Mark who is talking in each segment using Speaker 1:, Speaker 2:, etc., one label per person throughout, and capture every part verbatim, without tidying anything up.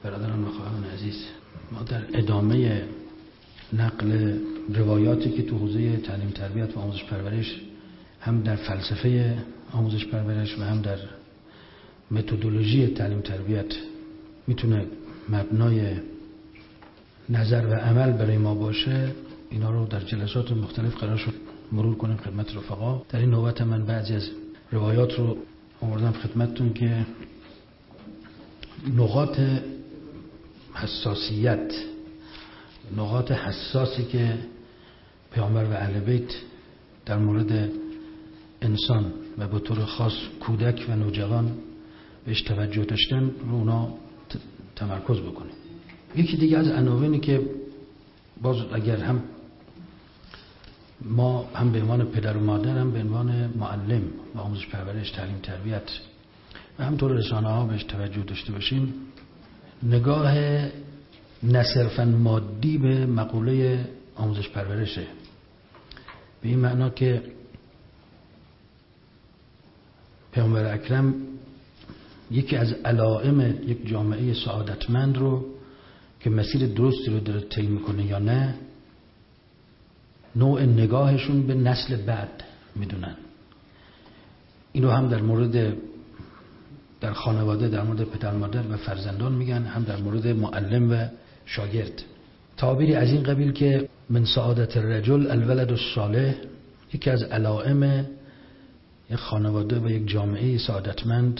Speaker 1: برادران و خواهران عزیز، ما در ادامه نقل روایاتی که تو حوزه تعلیم تربیت و آموزش پرورش هم در فلسفه آموزش پرورش و هم در متدولوژی تعلیم تربیت میتونه مبنای نظر و عمل برای ما باشه، اینا رو در جلسات مختلف قرار شد مرور کنیم خدمت رفقا. در این نوبت من بعضی از روایات رو آوردم خدمتتون که نقاط حساسیت، نقاط حساسی که پیامبر و اهل بیت در مورد انسان و به طور خاص کودک و نوجوان بهش توجه داشتن رو اونا تمرکز بکنیم. یکی دیگه از عناوینی که باز اگر هم ما هم به عنوان پدر و مادر هم به عنوان معلم و آموزش پرورش تعلیم تربیت و همطور رسانه ها بهش توجه داشته باشیم، نگاه نه صرفاً مادی به مقوله آموزش پرورشه، به این معنا که پیامبر اکرم یکی از علائم یک جامعه سعادتمند رو که مسیر درستی رو داره طی میکنه یا نه، نوع نگاهشون به نسل بعد میدونن. اینو هم در مورد در خانواده در مورد پدر مادر و فرزندان میگن، هم در مورد معلم و شاگرد. تعبیری از این قبیل که من سعادت الرجل الولد الصالح، یکی از علائم یک خانواده و یک جامعه سعادتمند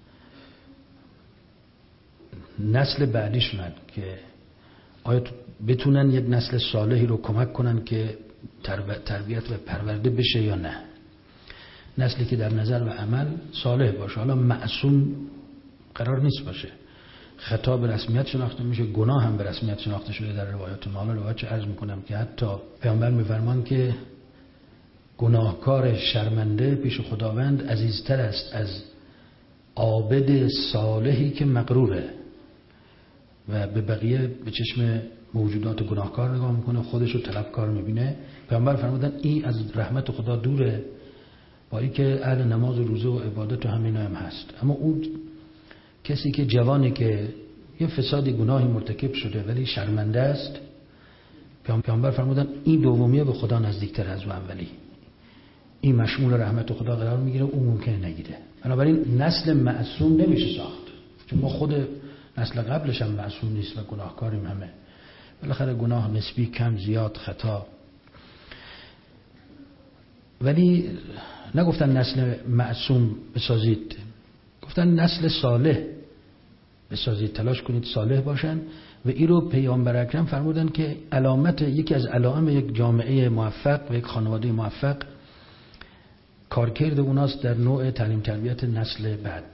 Speaker 1: نسل بعدیشونن که آیا بتونن یک نسل صالحی رو کمک کنن که تربیت و پرورده بشه یا نه، نسلی که در نظر و عمل صالح باشه. حالا معصوم قرار نیست باشه، خطا به رسمیت شناخته میشه، گناه هم به رسمیت شناخته شده در روایات ما. حالا روایت عرض میکنم که حتی پیامبر میفرمان که گناهکار شرمنده پیش خداوند عزیزتر است از عابد صالحی که مغروره و به بقیه به چشم موجودات گناهکار نگاه میکنه، خودش رو طلبکار میبینه. پیامبر فرمودن این از رحمت خدا دوره، با این که اهل نماز و روزه و عبادت و همین هم هست. اما اون کسی که جوانی که یه فسادی گناهی مرتکب شده ولی شرمنده است، پیامبر فرمودن این دومیه به خدا نزدیکتر از اون اولی، این مشمول رحمت خدا قرار میگیره، اون ممکنه نگیره. بنابراین نسل معصوم نمیشه ساخت، چون ما خود نسل قبلش هم معصوم نیست و گناهکاریم همه. بالاخره گناه نسبی، کم زیاد، خطا. ولی نگفتن نسل معصوم بسازید، گفتن نسل صالح بسازید، تلاش کنید صالح باشن. و این رو پیامبر اکرم فرمودن که علامت، یکی از علائم یک جامعه موفق و یک خانواده موفق کارکرد اوناست در نوع تعلیم تربیت نسل بعد.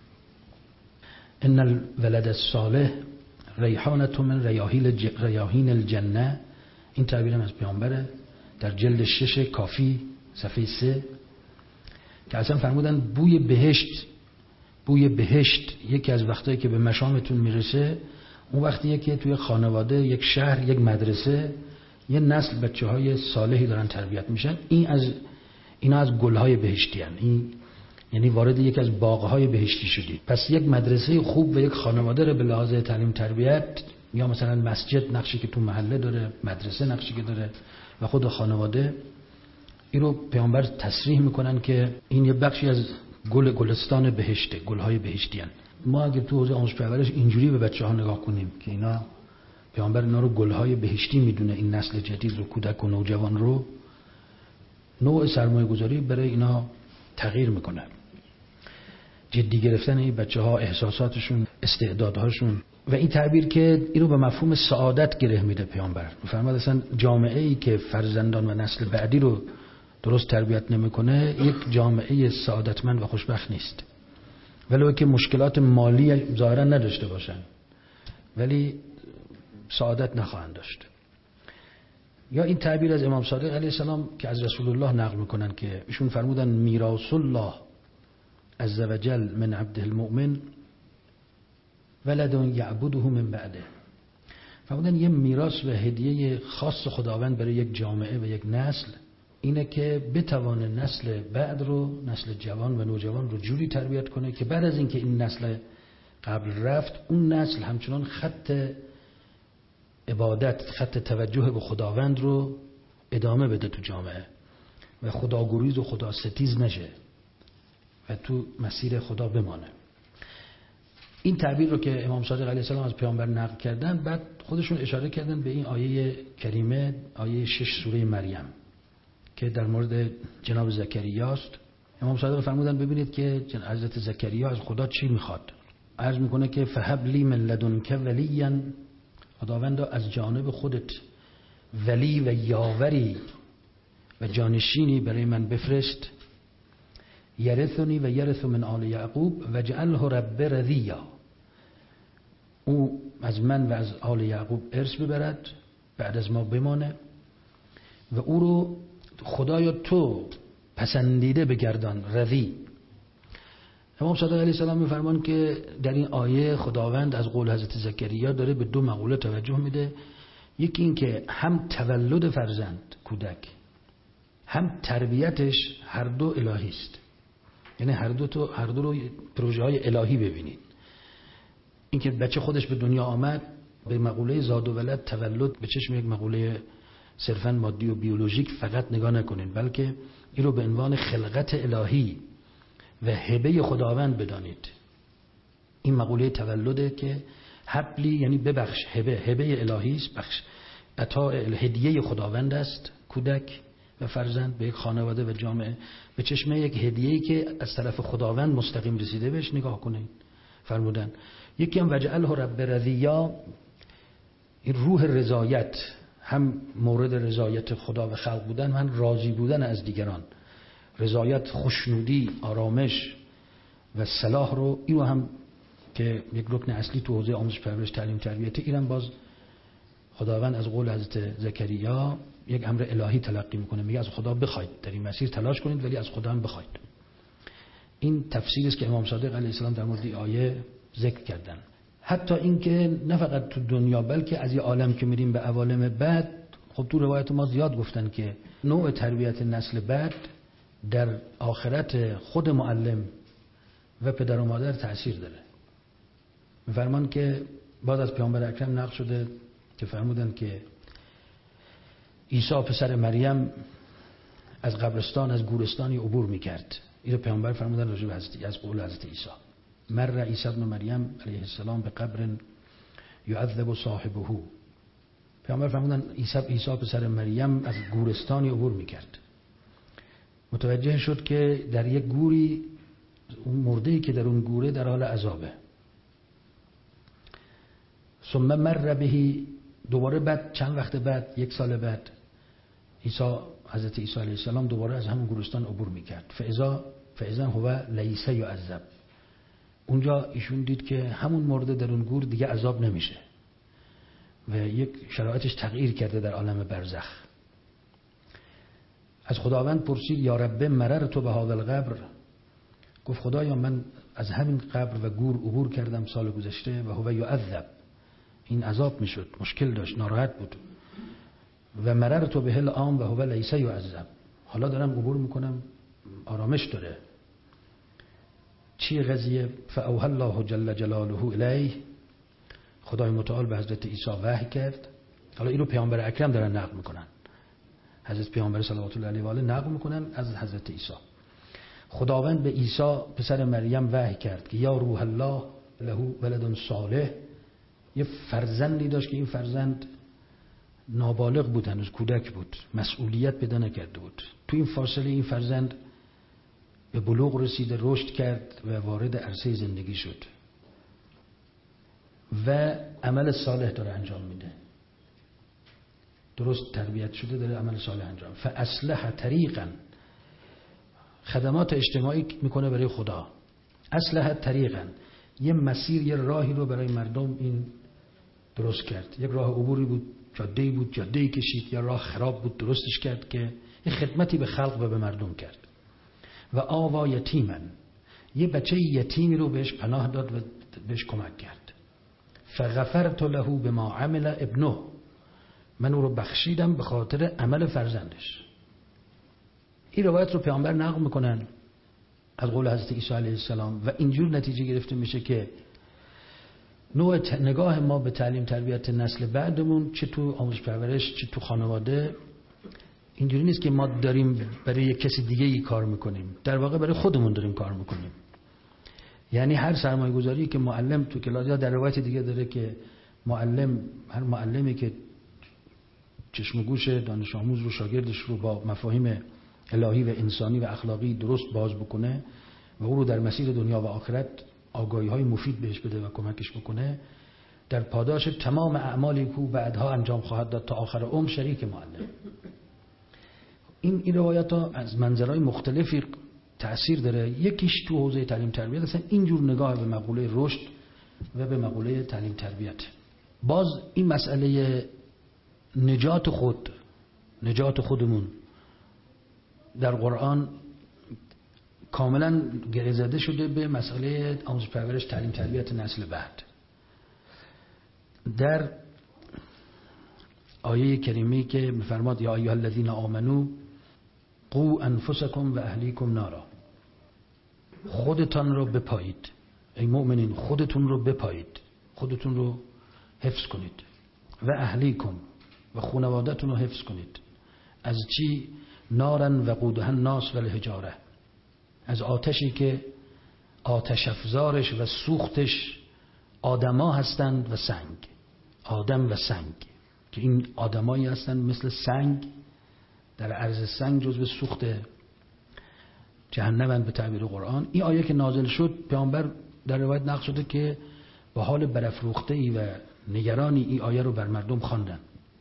Speaker 1: ان الولد الصالح ریحانة من ریاحین الجنه، این تعبیر هم از پیامبره در جلد شش کافی صفحه سه، که اصلا فرمودن بوی بهشت، بوی بهشت یکی از وقتایی که به مشامتون میرسه اون وقتیه که توی خانواده، یک شهر، یک مدرسه یه نسل بچه های صالحی دارن تربیت میشن. این از اینا از گلهای بهشتی هن. این یعنی وارد یک از باغهای بهشتی شدی. پس یک مدرسه خوب و یک خانواده رو به لحاظ تعلیم تربیت، یا مثلا مسجد نقشی که تو محله داره، مدرسه نقشی که داره و خود خانواده، این رو پیامبر تصریح میکنن که این یه بخشی از گل گلستان بهشته، گلهای بهشتی هن. ما اگه تو حوزه آموزش پرورش اینجوری به بچه ها نگاه کنیم که اینا پیامبر اینا رو گلهای بهشتی میدونه، این نسل جدید رو، کودک و نوجوان رو، نوع سرمایه گذاری برای اینا تغییر میکنه. جدی گرفتن این بچه ها، احساساتشون، استعدادهاشون. و این تعبیر که اینو به مفهوم سعادت گره میده پیامبر. میفرماد اصلا جامعه ای که فرزندان و نسل بعدی رو درست تربیت نمیکنه یک جامعه سعادتمند و خوشبخت نیست. ولو که مشکلات مالی ظاهرا نداشته باشن، ولی سعادت نخواهند داشت. یا این تعبیر از امام صادق علیه السلام که از رسول الله نقل میکنن که ایشون فرمودن میراث الله عز وجل من عبده المؤمن ولد یعبده من بعده. فرمودن یه میراث و هدیه خاص خداوند برای یک جامعه و یک نسل اینه که بتوانه نسل بعد رو، نسل جوان و نوجوان رو جوری تربیت کنه که بعد از اینکه این نسل قبل رفت، اون نسل همچنان خط عبادت، خط توجه به خداوند رو ادامه بده تو جامعه و خداگریز و خدا ستیز نشه و تو مسیر خدا بمانه. این تعبیر رو که امام صادق علیه السلام از پیامبر نقل کردن، بعد خودشون اشاره کردن به این آیه کریمه، آیه شش سوره مریم که در مورد جناب زکریاست. امام صادق فرمودن ببینید که حضرت زکریا از خدا چی میخواد. عرض میکنه که فهب لی من لدنک ولیا، خداوندا از جانب خودت ولی و یاوری و جانشینی برای من بفرست، یرثنی و یرث من آل یعقوب و جعله رب رضیا، او از من و از آل یعقوب ارث ببرد، بعد از ما بمانه و او رو خدایا تو پسندیده بگردان، رضی. امام صادق علیه السلام میفرمان که در این آیه خداوند از قول حضرت زکریا داره به دو مقوله توجه میده. یکی این که هم تولد فرزند کودک هم تربیتش هر دو الهی است، یعنی هر دو تو هر دو رو پروژه های الهی ببینید. این که بچه خودش به دنیا آمد به مقوله زاد و ولد، تولد به چشم یک مقوله صرفاً مادی و بیولوژیک فقط نگاه نکنید، بلکه این رو به عنوان خلقت الهی و هبه خداوند بدانید. این مقوله تولده که حبلی یعنی ببخش، هبه هبه الهی است، بخش عطا هدیه خداوند است کودک و فرزند به یک خانواده و جامعه به چشم یک هدیه‌ای که از طرف خداوند مستقیم رسیده بهش نگاه کنید. فرمودن یکی هم وجعله رب رضیا، این روح رضایت، هم مورد رضایت خدا و خلق بودن، من راضی بودن از دیگران، رضایت، خوشنودی، آرامش و صلاح رو، اینو هم که یک رکن اصلی تو حوزه آموزش پرورش تعلیم تربیت، اینم باز خداوند از قول حضرت زکریا یک امر الهی تلقی میکنه، میگه از خدا بخواید، در این مسیر تلاش کنید ولی از خدا هم بخواید. این تفسیری است که امام صادق علیه السلام در مورد آیه ذکر کردن. حتی این که نه فقط تو دنیا بلکه از این عالم که میریم به عوالم بعد، خب تو روایت ما زیاد گفتن که نوع تربیت نسل بعد در آخرت خود معلم و پدر و مادر تأثیر داره. میفرمان که بعد از پیامبر اکرم نقل شده که فرمودن که عیسی پسر مریم از قبرستان، از گورستانی عبور میکرد. این رو پیامبر فرمودن راجع به حضرت، از قول حضرت عیسی، مر عیسی ابن مریم علیه السلام به قبر یعذب صاحبه. پیامبر فرمودن عیسی عیسی پسر مریم از گورستانی عبور میکرد. متوجه شد که در یک گوری اون مرده‌ای که در اون گوره در حال عذابه. ثم مر بهی، دوباره بعد چند وقت بعد، یک سال بعد، عیسی حضرت عیسی علیه السلام دوباره از همون گورستان عبور میکرد. فاذا فاذا هو لیس یعذب. اونجا ایشون دید که همون مرده در اون گور دیگه عذاب نمیشه و یک شرایطش تغییر کرده در عالم برزخ. از خداوند پرسید یا رب مررت بهذا القبر، گفت خدایا من از همین قبر و گور عبور کردم سال گذشته و هو یعذب، این عذاب میشد، مشکل داشت، ناراحت بود. و مررت به الان و هو لیس یعذب، حالا دارم عبور میکنم، آرامش داره. چی قضیه؟ فاوحى الله جل جلاله الیه، خدای متعال به حضرت عیسی وحی کرد. حالا اینو پیامبر اکرم دارن نقل میکنن، حضرت پیامبر صلوات الله علیه و آله نقل میکنن از حضرت عیسی. خداوند به عیسی پسر مریم وحی کرد که یا روح الله له ولد صالح، یه فرزندی داشت که این فرزند نابالغ بود، هنوز کودک بود، مسئولیت پیدا نکرده بود. تو این فاصله این فرزند به بلوغ رسید، رشد کرد و وارد عرصه زندگی شد و عمل صالح داره انجام میده، درست تربیت شده، داره عمل صالح انجام. فاصلح طریقا، خدمات اجتماعی میکنه برای خدا. اصلح طریقا، یه مسیر، یه راهی رو برای مردم این درست کرد. یک راه عبوری بود، جاده‌ای بود، جاده‌ای کشید. یا راه خراب بود، درستش کرد که یه خدمتی به خلق و به مردم کرد. و آوا یتیمن، یه بچه یتیمی رو بهش پناه داد و بهش کمک کرد. فغفرت له بما عمل ابنه، من او رو بخشیدم به خاطر عمل فرزندش. این روایت رو پیامبر نقل میکنن از قول حضرت عیسی علیه السلام و اینجور نتیجه گرفته میشه که نوع نگاه ما به تعلیم تربیت نسل بعدمون، چه تو آموزش پرورش چه تو خانواده، اینجوری نیست که ما داریم برای یک کسی دیگه ای کار میکنیم، در واقع برای خودمون داریم کار میکنیم. یعنی هر سرمایه گذاری که معلم تو کلاس، یا در روایت دیگه داره که معلم، هر معلمی که چشم و گوش دانش آموز رو، شاگردش رو با مفاهیم الهی و انسانی و اخلاقی درست باز بکنه و او رو در مسیر دنیا و آخرت آگاهی های مفید بهش بده و کمکش بکنه، در پاداش تمام اعمالی که بعدها انجام خواهد داد تا آخر عمر شریک معلم. این این روایت ها از منظرهای مختلفی تأثیر داره. یکیش تو حوزه تعلیم تربیت اصلا اینجور نگاه به مقوله رشد و به مقوله تعلیم تربیت. باز این مسئله نجات خود، نجات خودمون در قرآن کاملا گره زده شده به مسئله آموزش پرورش تعلیم تربیت نسل بعد. در آیه کریمه که می‌فرماد یا ایها الذین آمنو قوا انفسکم و اهلیکم نارا، خودتان رو بپایید، ای مؤمنین خودتون رو بپایید، خودتون رو حفظ کنید، و اهلیکم و خانواده‌تون رو حفظ کنید. از چی؟ نارن وقودها الناس والحجاره، از آتشی که آتش افزارش و سوختش آدما هستند و سنگ، آدم و سنگ، که این آدمایی هستند مثل سنگ، در عرض سنگ جزو سوخت جهنم به تعبیر قرآن. این آیه که نازل شد، پیامبر در روایت نقل شده که با حال برافروخته‌ای و نگرانی این آیه رو بر مردم خواندن.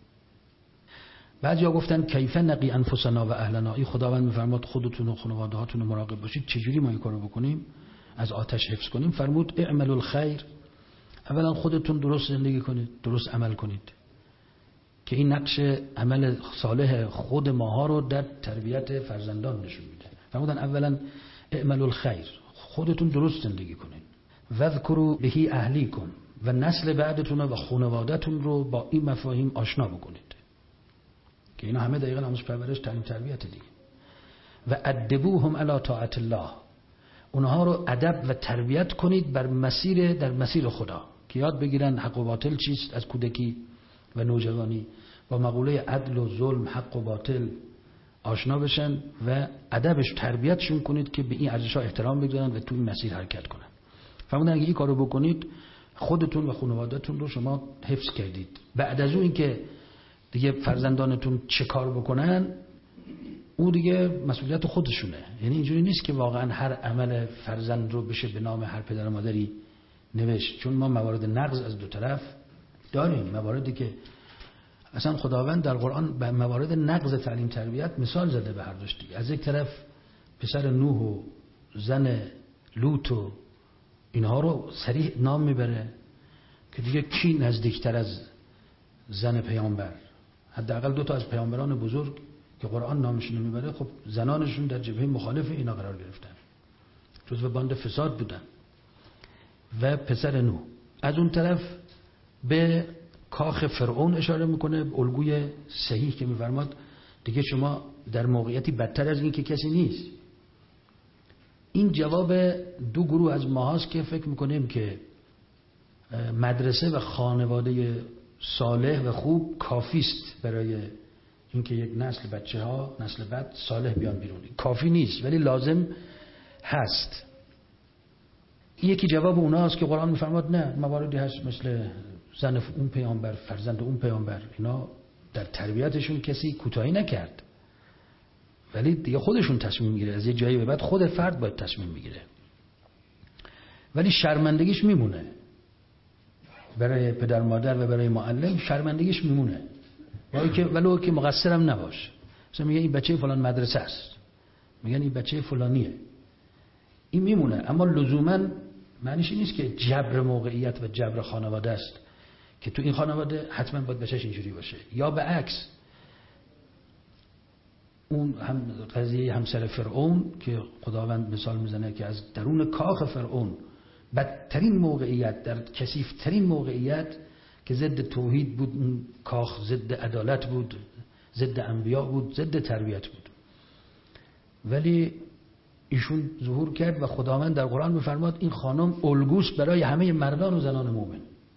Speaker 1: بعضیا گفتن کیف نقی انفسنا و اهلنا، این خداوند میفرماد خودتون و خانواده هاتون رو مراقب باشید، چجوری ما این کارو بکنیم از آتش حفظ کنیم؟ فرمود اعملوا الخیر، اولا خودتون درست زندگی کنید، درست عمل کنید، که این نقش عمل صالح خود ماها رو در تربیت فرزندان نشون میده. فرمودن اولا اعملوا الخیر، خودتون درست زندگی کنید، واذکروا به اهلیکم، و نسل بعدتون و خانواده‌تون رو با این مفاهیم آشنا بکنید، که اینا همه دقیقاً آموزش پرورش تعلیم تربیت دیگه. و ادبوهم علی طاعت الله، اونها رو ادب و تربیت کنید بر مسیر، در مسیر خدا، که یاد بگیرن حق و باطل چیست از کودکی و نوجوانی، با مقوله عدل و ظلم، حق و باطل آشنا بشن و ادبش تربیتشون کنید که به این ارزش‌ها احترام بگذارن و تو این مسیر حرکت کنن. فرمودن اگه این کارو بکنید خودتون و خانواده‌تون رو شما حفظ کردید. بعد از اون اینکه دیگه فرزندانتون چه کار بکنن اون دیگه مسئولیت خودشونه. یعنی اینجوری نیست که واقعا هر عمل فرزند رو بشه به نام هر پدر و مادری نوشت، چون ما موارد نقض از دو طرف داریم، مواردی که اصلا خداوند در قرآن به موارد نقض تعلیم تربیت مثال زده به هر دوش دیگه. از یک طرف پسر نوح و زن لوط و اینها رو صریح نام میبره که دیگه کی نزدیکتر از زن پیامبر؟ حداقل دو تا از پیامبران بزرگ که قرآن نامشون میبره، خب زنانشون در جبهه مخالف اینا قرار گرفتن، جزو باند فساد بودن. و پسر نوح از اون طرف به کاخ فرعون اشاره میکنه، به الگوی صحیح که میفرماد دیگه شما در موقعیتی بدتر از این که کسی نیست. این جواب دو گروه از ماهاست که فکر میکنیم که مدرسه و خانواده صالح و خوب کافیست برای اینکه یک نسل بچه ها، نسل بعد صالح بیان بیرون. کافی نیست ولی لازم هست. یکی جواب اوناست که قرآن میفرماد نه، مواردی هست مثل زن اون پیامبر، فرزند اون پیامبر، اینا در تربیتشون کسی کوتاهی نکرد، ولی دیگه خودشون تصمیم میگیره، از یه جایی به بعد خود فرد باید تصمیم میگیره، ولی شرمندگیش میمونه برای پدر مادر و برای معلم، شرمندگیش میمونه ولی که ولو که مقصرم نباشه. مثلا میگه این بچه فلان مدرسه است، میگن این بچه فلانیه، این میمونه. اما لزوما معنیش این نیست که جبر موقعیت و جبر خانواده است که تو این خانواده حتما باید بچه‌ش اینجوری باشه، یا به عکس اون هم قضیه همسر فرعون که خداوند مثال میزنه که از درون کاخ فرعون بدترین موقعیت، در کثیف‌ترین موقعیت که ضد توحید بود، اون کاخ ضد عدالت بود، ضد انبیا بود، ضد تربیت بود، ولی ایشون ظهور کرد و خداوند در قرآن میفرماد این خانم الگوست برای همه مردان و زنان مومن.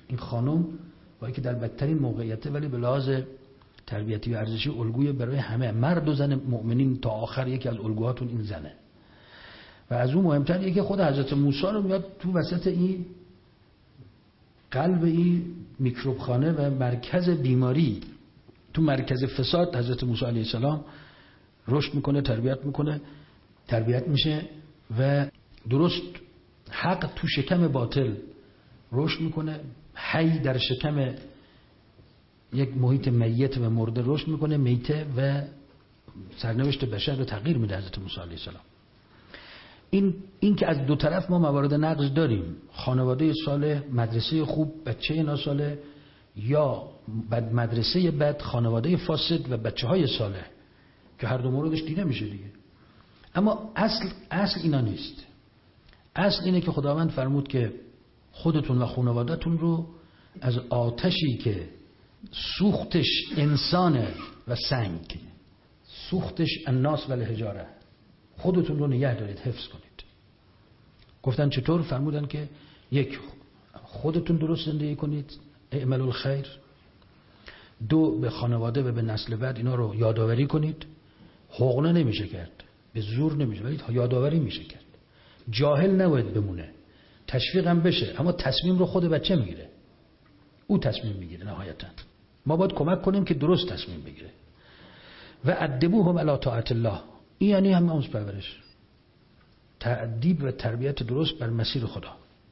Speaker 1: این خانم با اینکه در بدترین موقعیته ولی به لحاظ تربیتی و ارزشی الگوی برای همه مرد و زن مؤمنین تا آخر یکی از الگوهاتون این زنه. و از اون مهمتر یکی خود حضرت موسی رو میاد تو وسط این قلب این میکروبخانه و مرکز بیماری، تو مرکز فساد حضرت موسی علیه السلام رشد میکنه، تربیت میکنه، تربیت میشه و درست حق تو شکم باطل رشد میکنه، حی در شکم یک محیط میت و مرده رشد میکنه، میته و سرنوشت بشر رو تغییر میده حضرت موسی علیه السلام. این این که از دو طرف ما موارد نقض داریم، خانواده صالح، مدرسه خوب، بچه ناصالح، یا بد مدرسه بد، خانواده فاسد و بچه های صالح که هر دو موردش دیده میشه دیگه. اما اصل اصل اینا نیست. اصل اینه که خداوند فرمود که خودتون و خانواده‌تون رو از آتشی که سوختش انسانه و سنگ، سوختش الناس و الحجاره، خودتون رو نگه دارید، حفظ کنید. گفتن چطور؟ فرمودن که یک، خودتون درست زندگی کنید، اعملوا الخیر. دو، به خانواده و به نسل بعد اینا رو یادآوری کنید. حقنه نمیشه کرد، به زور نمیشه، ولی یادآوری میشه کرد. جاهل نباید بمونه، تشویق هم بشه، اما تصمیم رو خود بچه میگیره، او تصمیم میگیره نهایتا. ما باید کمک کنیم که درست تصمیم بگیره. و ادبوهم علی طاعت الله، این یعنی هم آموزش پرورش، تأدیب و تربیت درست بر مسیر خدا.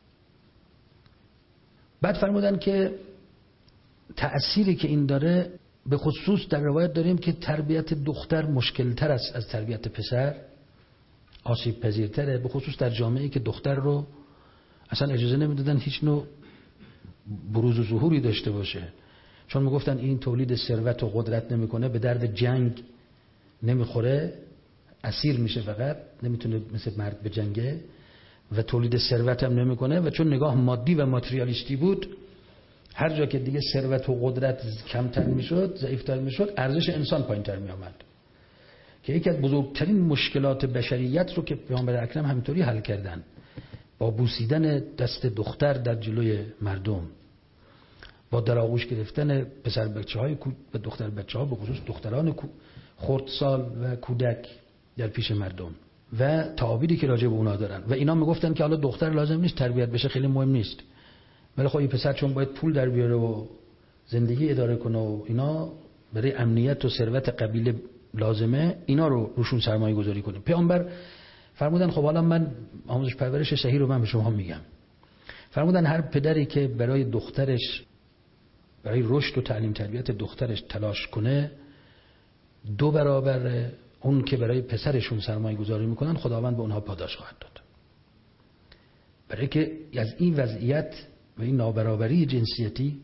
Speaker 1: بعد فرمودن که تأثیری که این داره، به خصوص در روایت داریم که تربیت دختر مشکل تر است از تربیت پسر، آسیب پذیرتره، به خصوص در جامعه‌ای که دختر رو اصلا اجازه نمیدادن هیچ نوع بروز و ظهوری داشته باشه، چون میگفتن این تولید ثروت و قدرت نمیکنه، به درد جنگ نمیخوره، اسیر میشه، فقط نمیتونه مثل مرد به جنگه و تولید ثروت هم نمیکنه. و چون نگاه مادی و ماتریالیستی بود، هر جا که دیگه ثروت و قدرت کمتر میشد، ضعیفتر میشد، ارزش انسان پایینتر میآمد، که یکی از بزرگترین مشکلات بشریت رو که پیامبر اکرم همینطوری حل کردن، با بوسیدن دست دختر در جلوی مردم، با در آغوش گرفتن پسر بچه های و دختر بچه ها، به خصوص دختران خردسال و کودک در پیش مردم، و تعابیری که راجع به اونا دارن. و اینا میگفتن که حالا دختر لازم نیست تربیت بشه، خیلی مهم نیست، ولی خب این پسر چون باید پول در بیاره و زندگی اداره کنه و اینا، برای امنیت و ثروت قبیله لازمه، اینا رو روشون سرمایه گذاری کنیم. پیامبر فرمودن خب حالا من آموزش پرورش صحیح رو من به شما میگم. فرمودن هر پدری که برای دخترش، برای رشد و تعلیم تربیت دخترش تلاش کنه، دو برابر اون که برای پسرشون سرمایه گذاری میکنن، خداوند به اونها پاداش خواهد داد. برای که از این وضعیت و این نابرابری جنسیتی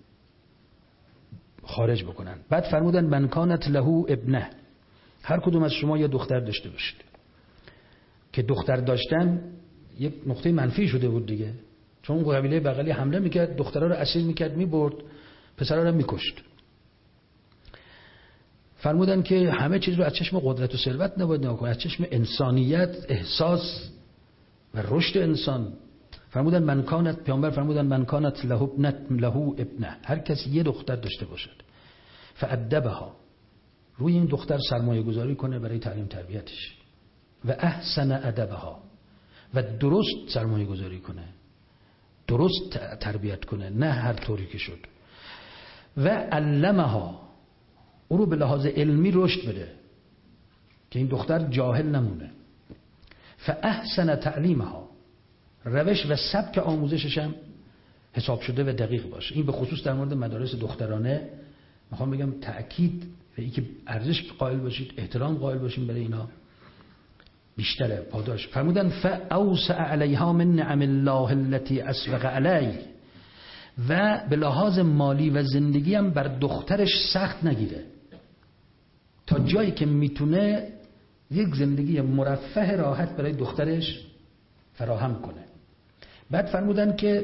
Speaker 1: خارج بکنن. بعد فرمودن من کانت له ابنه، هر کدوم از شما یه دختر داشته باشید. که دختر داشتن یک نقطه منفی شده بود دیگه، چون قبیله بغلی حمله میکرد، دخترها رو اسیر میکرد، میبرد، پسرها رو میکشت. فرمودن که همه چیز رو از چشم قدرت و ثروت نباید نگاه کنید، از چشم انسانیت، احساس و رشد انسان. فرمودن من کانت، پیامبر فرمودن من کانت له ابنه له ابنه، هر کسی یه دختر داشته باشد، فادبها، روی این دختر سرمایه گذاری کنه برای تعلیم تربیتش، و احسن ادبها، و درست سرمایه گذاری کنه، درست تربیت کنه، نه هر طوری که شد. و علمها، او رو به لحاظ علمی رشد بده که این دختر جاهل نمونه. فاحسن تعلیمها، روش و سبک آموزشش هم حساب شده و دقیق باشه. این به خصوص در مورد مدارس دخترانه میخوام بگم تأکید به این که ارزش قائل باشید، احترام قائل باشید برای اینا، بیشتره پاداش. فرمودن فاوسع علیها من نعم الله التي اسبغ علیه، و به لحاظ مالی و زندگی هم بر دخترش سخت نگیره، تا جایی که میتونه یک زندگی مرفه راحت برای دخترش فراهم کنه. بعد فرمودن که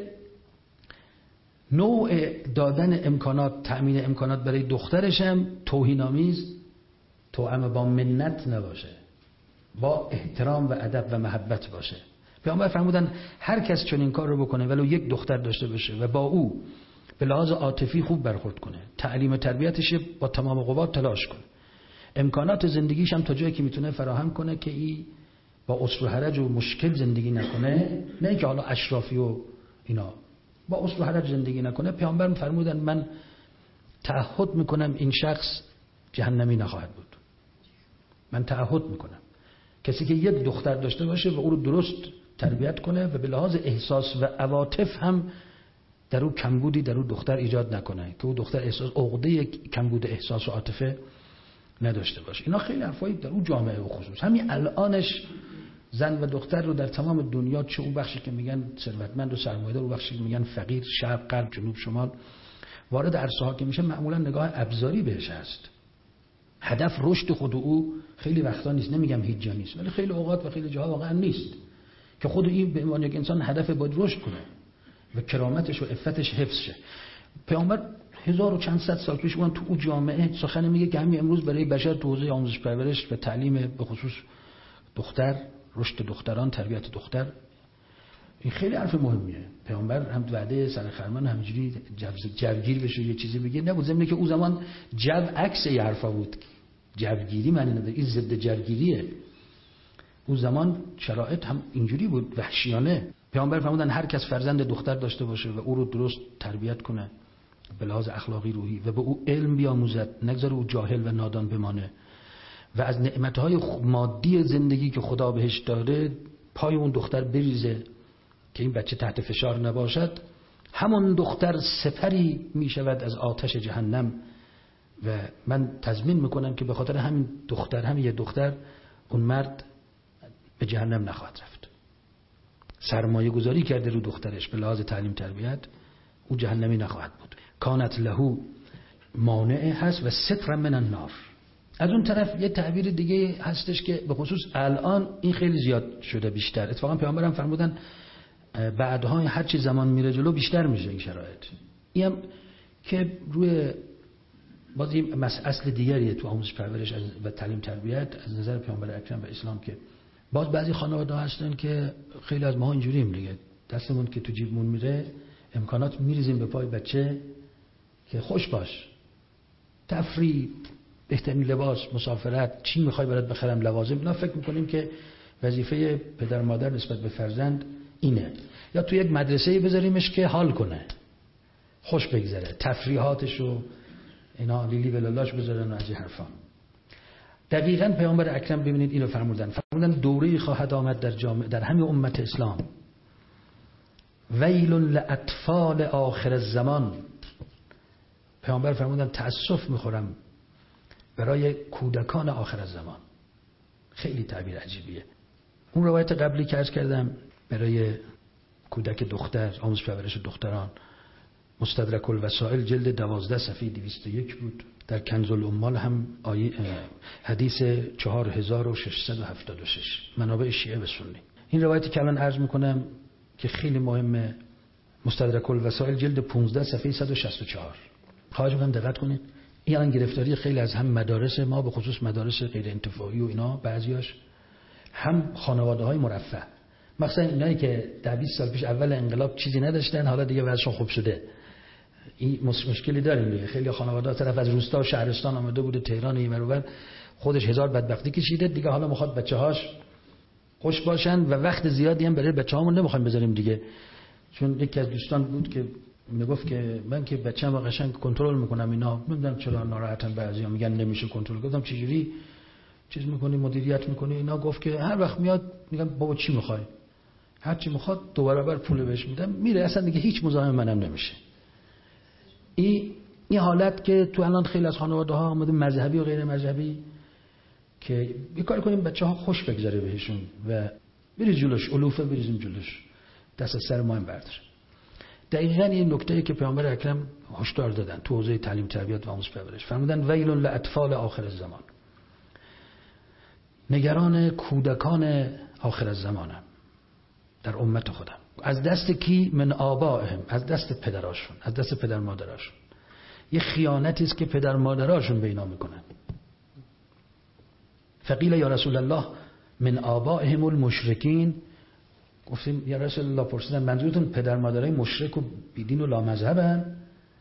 Speaker 1: نوع دادن امکانات، تأمین امکانات برای دخترش هم توهین‌آمیز، توأم با منت نباشه، با احترام و ادب و محبت باشه. پیامبر فرمودن هر کس چون این کار رو بکنه ولو یک دختر داشته باشه و با او به لحاظ عاطفی خوب برخورد کنه، تعلیم و تربیتش با تمام قوا تلاش کنه، امکانات زندگیش هم تا جایی که میتونه فراهم کنه که این با عسر و حرج و مشکل زندگی نکنه، نه که حالا اشرافی و اینا، با عسر و حرج زندگی نکنه. پیامبر فرمودن من تعهد میکنم این شخص جهنمی نخواهد بود. من تعهد میکنم کسی که یک دختر داشته باشه و او رو درست تربیت کنه و به لحاظ احساس و عواطف هم در او کمبودی در او دختر ایجاد نکنه که او دختر احساس عقده کمبود احساس و عاطفه نداشته باشه. اینا خیلی حرفایی در اون جامعه و خصوص همین الانش زن و دختر رو در تمام دنیا، چه اون بخشی که میگن ثروتمند و سرمایه‌دار، اون بخشی که میگن فقیر، شرق، غرب، جنوب، شمال، وارد عرصه‌ها که میشه معمولا نگاه ابزاری بهش هست. هدف رشد خود او خیلی وقتا نیست، نمیگم هیچ جا نیست، ولی خیلی اوقات و خیلی جاها واقعا نیست که خود این به عنوان یک انسان هدف باید رشد کنه و کرامتش و عفتش حفظ شه. پیامبر هزار و چند صد سال پیش اون تو اون جامعه سخن میگه که همین امروز برای بشر تو حوزه آموزش پرورش و تعلیم به خصوص دختر، رشد دختران، تربیت دختر، این خیلی حرف مهمیه. پیامبر هم وعده سر خرمان همینجوری جوگیر بشه یه چیزی بگه نبود، ضمن که اون زمان جو عکس این حرفا بود. جوگیری معنی نداره، این ضد جوگیریه. اون زمان شرایط هم اینجوری بود، وحشیانه. پیامبر فرمودن هر کس فرزند دختر داشته باشه و او رو درست تربیت کنه به لحاظ اخلاقی روحی و به او علم بیاموزد، نگذاره او جاهل و نادان بمانه و از نعمتهای مادی زندگی که خدا بهش داده پای اون دختر بریزه که این بچه تحت فشار نباشد، همون دختر سپری می شود از آتش جهنم و من تضمین میکنم که به خاطر همین دختر، همین یه دختر، اون مرد به جهنم نخواهد رفت. سرمایه گذاری کرده رو دخترش به لحاظ تعلیم تربیت، او جهنمی نخواهد بود. کانت لهو مانع هست و ستر من النار. از اون طرف یه تعبیر دیگه هستش که به خصوص الان این خیلی زیاد شده بیشتر. اتفاقا پیامبرم فرمودن بعدها هر چی زمان میره جلو بیشتر میشه این شرایط. اینم که روی باز این اصل دیگریه تو آموزش پرورش و تعلیم تربیت از نظر پیامبر اکرم و اسلام، که باز بعضی خانواده هستن که خیلی از ما اینجوریم دیگه، دستمون که تو جیبمون میره امکانات میریزیم به پای بچه که خوش باش، تفریح، بهترین لباس، مسافرت، چی میخوای برات بخرم، لوازم. اینا فکر میکنیم که وظیفه پدر مادر نسبت به فرزند اینه، یا تو یک مدرسه بذاریمش که حال کنه، خوش بگذره، تفریحاتش و اینا لیلی ولالاش بذارن و از این حرفا. دقیقاً پیامبر اکرم ببینید اینو فرمودن فرمودن دوره‌ای خواهد آمد در جامعه، در همین امت اسلام، ویل لاطفال آخر الزمان. پیامبر فرمودن تأسف میخورم برای کودکان آخر الزمان. خیلی تعبیر عجیبیه. اون روایت قبلی که عرض کردم برای کودک دختر، آموزش پرورش دختران، مستدرک الوسائل جلد دوازده صفحه دویست و یک بود. در کنز الاموال هم آیه حدیث چهار هزار و ششصد و هفتاد و شش، منابع شیعه و سنی. این روایتی که الان عرض میکنم که خیلی مهمه، مستدرک الوسائل جلد پانزده صفحه صد و شصت و چهار. خواهش می‌کنم دقت کنید. این الان گرفتاری خیلی از هم مدارس ما، به خصوص مدارس غیر انتفاعی و اینا، بعضیاش هم خانواده‌های مرفه، مثلا اینایی که ده بیست سال پیش اول انقلاب چیزی نداشتن، حالا دیگه وضعشون خوب شده. این مشکلی داریم دیگه. خیلی خانواده‌ها طرف از روستا و شهرستان آمده بوده تهران، این ور خودش هزار بدبختی کشیده دیگه، حالا میخواد بچه‌هاش خوش باشن و وقت زیادی هم برای بچه‌هامون نمیخوایم بذاریم دیگه. چون یکی از دوستان بود که میگفت که من که بچه‌م قشنگ کنترل میکنم، اینا نمیدونم چرا ناراحتن، بعضیا میگن نمیشه کنترل. گفتم چجوری چیز میکنی، مدیریت میکنی؟ اینا گفت که هر وقت میاد میگم بابا چی میخوای، هر چی میخواد دو برابر پول بهش میدم، میره، اصلا دیگه هیچ مزاحم منم نمیشه. این این حالت که تو الان خیلی از خانواده‌ها آمده، مذهبی و غیر مذهبی، که یه کار کنیم بچه‌ها خوش بگذره بهشون و بریز جلوش، علوفه بریزیم جلوش، دست از سر ما هم برداره. دقیقاً این نکته‌ای که پیامبر اکرم هشدار دادن تو حوزه تعلیم تربیت و آموزش پرورش. فرمودن ویل لاطفال آخر الزمان. نگران کودکان آخر الزمانم در امت خودم. از دست کی؟ من آبائهم، از دست پدراشون، از دست پدر مادراشون. یه خیانتی است که پدر مادراشون به اینا میکنن. فقیل یا رسول الله من آبائهم المشرکین. گفتیم یا رسول الله، پرسیدن منظورتون پدر مادرای مشرک و بیدین و لامذهبن؟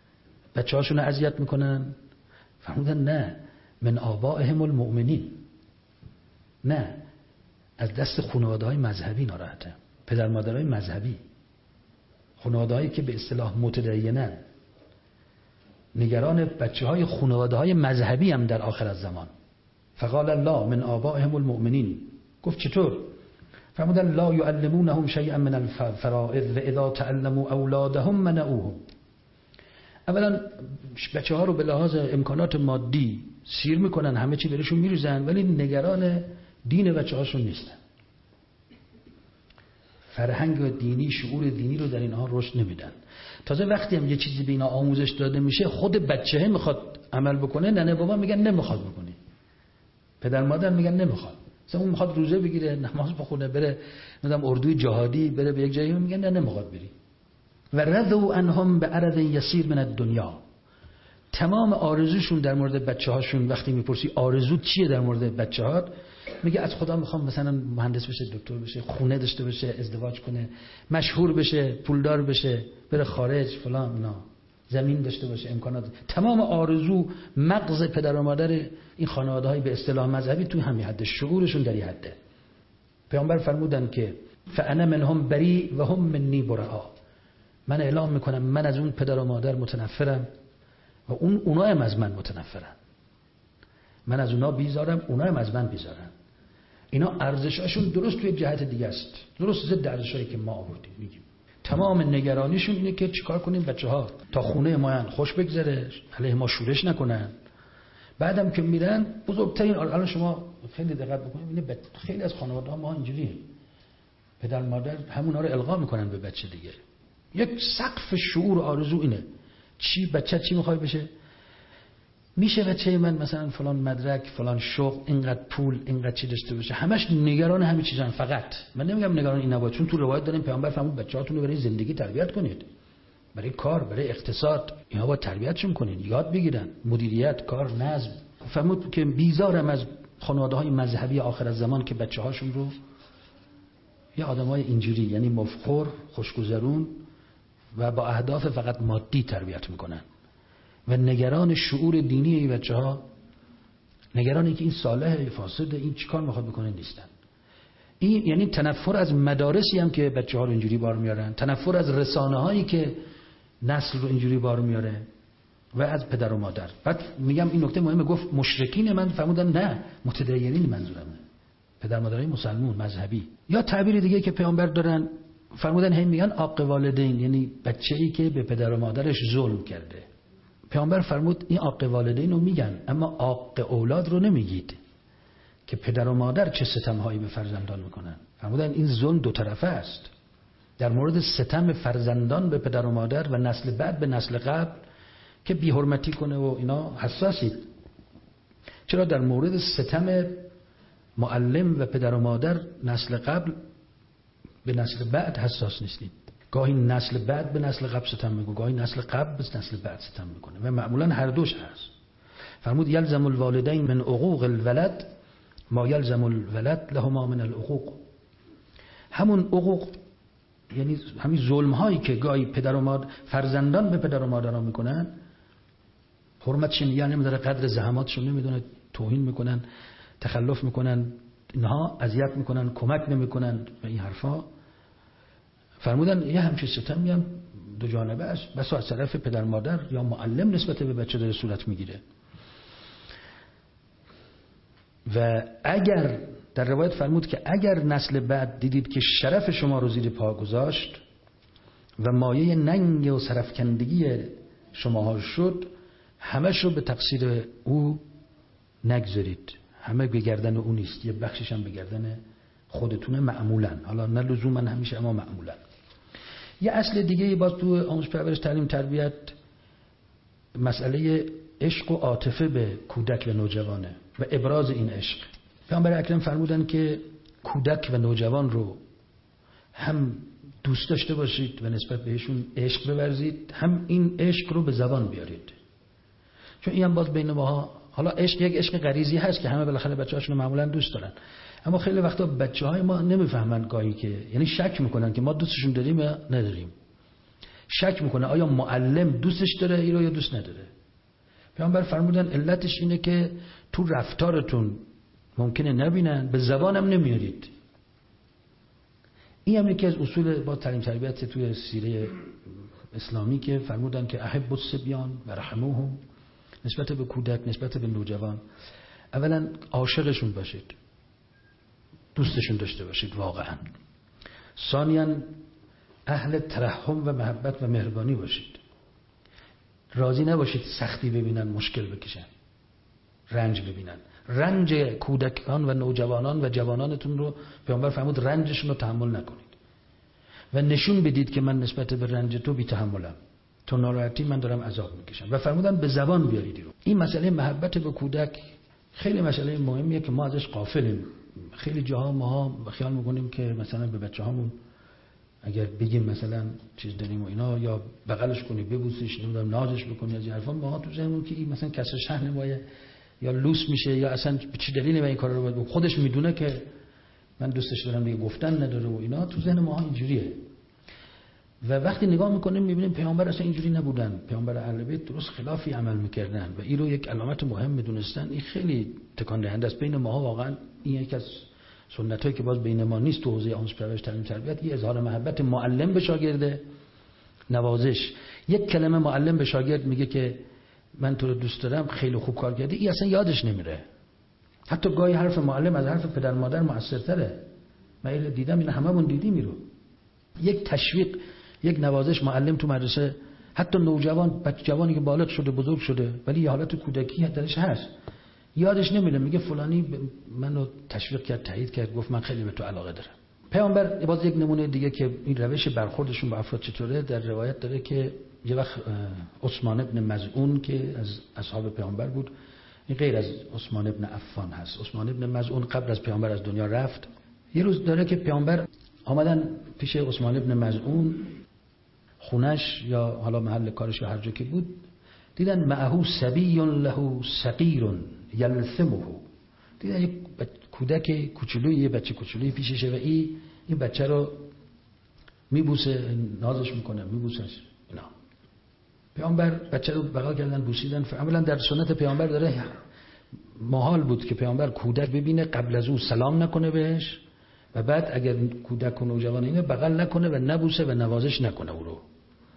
Speaker 1: بچه هاشون رو اذیت میکنن؟ فرمودن نه، من آبائهم المؤمنین، نه، از دست خانواده های مذهبی ناراحته، پدر مادرای مذهبی، خانواده هایی که به اصطلاح متدینن، نگران بچه های خانواده های مذهبی هم در آخر الزمان. فقال الله من آبائهم المؤمنین. گفت چطور؟ فرمودن لا يعلمونهم شيئا من الفرائض و اذا تعلموا اولادهم منعوهم. اولا بچه ها رو به لحاظ امکانات مادی سیر میکنن، همه چی برشون میریزن، ولی نگران دین بچه هاشون نیستن. فرهنگ دینی، شعور دینی رو در اینها رشد نمیدن. تازه وقتی هم یه چیزی به اینا آموزش داده میشه، خود بچه میخواد عمل بکنه، ننه بابا میگن نمیخواد بکنه، پدر مادر میگن نمیخواد. مثلا اون میخواد روزه بگیره، نماز بخونه، بره مثلا اردوی جهادی، بره به یک جایی، میگن نه نمیخواد بری. و رضوا عنهم بعرض یسیر من الدنیا. تمام آرزوشون در مورد بچه‌هاشون، وقتی میپرسی آرزو چیه در مورد بچه‌هات، میگه از خدا میخوام مثلا مهندس بشه، دکتر بشه، خونه داشته باشه، ازدواج کنه، مشهور بشه، پولدار بشه، بره خارج فلان، نه، زمین داشته باشه، امکانات. تمام آرزو مغز پدر و مادر این خانواده‌های به اصطلاح مذهبی توی همین حد، شعورشون در این حده. پیامبر فرمودن که فانا منهم بری و هم منی برآ. من اعلام میکنم من از اون پدر و مادر متنفرم و اون اونا هم از من متنفرن. من از اونا بیزارم، اونا هم از من بیزارن. اینا ارزشاشون درست توی جهت دیگه است، درست ضد ارزشایی که ما آوردیم. میگیم تمام نگرانیشون اینه که چیکار کنیم بچه‌ها تا خونه ما خوش بگذره، علیه ما شورش نکنن. بعدم که میرن بزرگترین، الان شما خیلی دقت بکنید، ببینید خیلی از خانواده‌ها ما اینجوریه، پدر مادر همونا رو القا میکنن به بچه دیگه. یک سقف شعور و آرزو اینه، چی بچه چی میخواد بشه؟ میشه بچه من مثلا فلان مدرک، فلان شغل، اینقدر پول، اینقدر چی داشته باشه، همش نگران همین چیزان. فقط من نمیگم نگران این نباید، چون تو روایت داریم پیامبر فرمود بچه‌هاتون رو برای زندگی تربیت کنید، برای کار، برای اقتصاد، اینا باید تربیتشون کنید، یاد بگیرن مدیریت، کار، نظم. فرمود که بیزارم از خانواده‌های مذهبی آخر الزمان که بچه‌هاشون رو یه آدمای اینجوری، یعنی مفخر، خوشگذرون و با اهداف فقط مادی تربیت میکنن و نگران شعور دینی این بچه‌ها، نگران اینکه این صالح فاسد، این چیکار میخواد بکنه نیستن. این یعنی تنفر از مدارسی هم که بچه‌ها رو اینجوری بار میارن، تنفر از رسانه‌هایی که نسل رو اینجوری بار میاره و از پدر و مادر. بعد میگم این نکته مهمه، گفت مشرکین من فرمودن نه، متدینین منظورمه، پدر مادرای مسلمون مذهبی. یا تعبیر دیگه که پیامبر دارن فرمودن هم میگن عاق والدین، یعنی بچه‌ای که به پدر و مادرش ظلم کرده. پیامبر فرمود این عاق والدین رو میگن، اما عاق اولاد رو نمیگید که پدر و مادر چه ستم‌هایی به فرزندان میکنن. فرمودن این ظلم دو طرفه است. در مورد ستم فرزندان به پدر و مادر و نسل بعد به نسل قبل که بی حرمتی کنه و اینا حساسید. چرا در مورد ستم معلم و پدر و مادر نسل قبل به نسل بعد حساس نیستید؟ گاهی نسل بعد به نسل قبل ستم میکنه، گاهی نسل قبل به نسل بعد ستم میکنه و معمولا هر دوش هست. فرمود یلزم الوالدین من حقوق الولد ما یلزم الولد لهما من الحقوق. همون حقوق یعنی همین ظلم هایی که گاهی پدر و مادر فرزندان به پدر و مادرها میکنن، حرمتشون یا نمیدونه، قدر زحماتشون نمیدونه، توهین میکنن، تخلف میکنن، اینها اذیت میکنن، کمک نمیکنن و این حرفا. فرمودن یه همچین ستمی هم دو جانبه است، بس از طرف پدر مادر یا معلم نسبت به بچه داره صورت میگیره. و اگر در روایت فرمود که اگر نسل بعد دیدید که شرف شما رو زیر پا گذاشت و مایه ننگ و سرفکندگی شماها شد، همش رو به تقصیر او نگذارید، همه به گردن او نیست، یه بخشش هم به گردن خودتونه معمولا، حالا نه لزوما همیشه اما معمولا. یه اصل دیگه باز تو آموزش پرورش تعلیم تربیت مسئله عشق و عاطفه به کودک و نوجوانه و ابراز این عشق. پیامبر اکرم فرمودن که کودک و نوجوان رو هم دوست داشته باشید و نسبت بهشون عشق بورزید، هم این عشق رو به زبان بیارید. چون این هم باز بین ماها، حالا عشق یک عشق غریزی هست که همه بالاخره بچه‌هاشون معمولا دوست دارن، اما خیلی وقتا بچه‌های ما نمیفهمن گاهی که، یعنی شک میکنن که ما دوستشون داریم یا نداریم. شک میکنه آیا معلم دوستش داره این رو یا دوست نداره. پیامبر فرمودن علتش اینه که تو رفتارتون ممکنه نبینن، به زبانم نمیارید. این هم یکی از اصول با تعلیم تربیت توی سیره اسلامی که فرمودن که احب الصبیان و رحموهم، نسبت به کودک، نسبت به نوجوان اولا عاشقشون باشید، دوستشون داشته باشید واقعا. ثانیاً اهل ترحم و محبت و مهربانی باشید، راضی نباشید سختی ببینن، مشکل بکشن، رنج ببینن. رنج کودکان و نوجوانان و جوانانتون رو پیامبر فرمود رنجشون رو تحمل نکنید و نشون بدید که من نسبت به رنج تو بی تحملم، تو ناراحتی من دارم عذاب میکشم. و فرمودن به زبان بیارید رو. این مسئله محبت به کودک خیلی مسئله مهمیه که ما ازش غافلیم. خیلی جاها ما خیال میکنیم که مثلا به بچه هامون اگر بگیم مثلا چیز داریم و اینا، یا بغلش کنی ببوسیش، نمیدونم نازش بکنی، از این حرفا ما تو ذهنمون که این مثلا کسر شحنه مایه یا لوس میشه یا اصلا به چه دلیلی این کارا رو باید، خودش میدونه که من دوستش دارم دیگه گفتن نداره و اینا. تو ذهن ما اینجوریه. و وقتی نگاه میکنیم میبینیم پیامبر اصلا اینجوری نبودن. پیامبر اهل بیت درست خلافی عمل میکردن و این رو یک علامت مهم میدونستن. این خیلی تکان دهنده است بین ماها. واقعا این یکی از سنتایی که باز بین ما نیست تو حوزه آموزش پرورش تعلیم تربیت، یه اظهار محبت معلم به شاگرده، نوازش. یک کلمه معلم به شاگرد میگه که من تو رو دوست دارم، خیلی خوب کار کردی، این اصلا یادش نمیره. حتی گاهی حرف معلم از حرف پدر مادر موثرتره. من اینو دیدم، این هممون دیدیم. این رو یک تشویق، یک نوازش معلم تو مدرسه، حتی نوجوان، بچه جوانی که بالغ شده بزرگ شده ولی یه حالت کودکی درش هست، یادش نمیره، میگه فلانی منو تشویق کرد، تایید کرد، گفت من خیلی به تو علاقه دارم. پیامبر باز یک نمونه دیگه که این روش برخوردشون با افراد چطوره در روایت داره که یه وقت عثمان ابن مظعون که از اصحاب پیامبر بود، این غیر از عثمان ابن عفان هست. عثمان ابن مظعون قبل از پیامبر از دنیا رفت. یه روز داره که پیامبر آمدن پیش عثمان ابن مظعون خونش یا حالا محل کارش یا هر جا که بود، دیدن معه صبی له صغیر یلثمه، دیدن یک کودک کوچولوی، یه بچه کوچولوی پیششه و این این بچه رو میبوسه، نازش میکنه، میبوسش. اینا پیامبر بچه رو بغل کردن، بوسیدن. عملا در سنت پیامبر داره محال بود که پیامبر کودک ببینه قبل از او سلام نکنه بهش و بعد اگر کودک و نوجوان اینه بغل نکنه و نبوسه و نوازش نکنه او رو.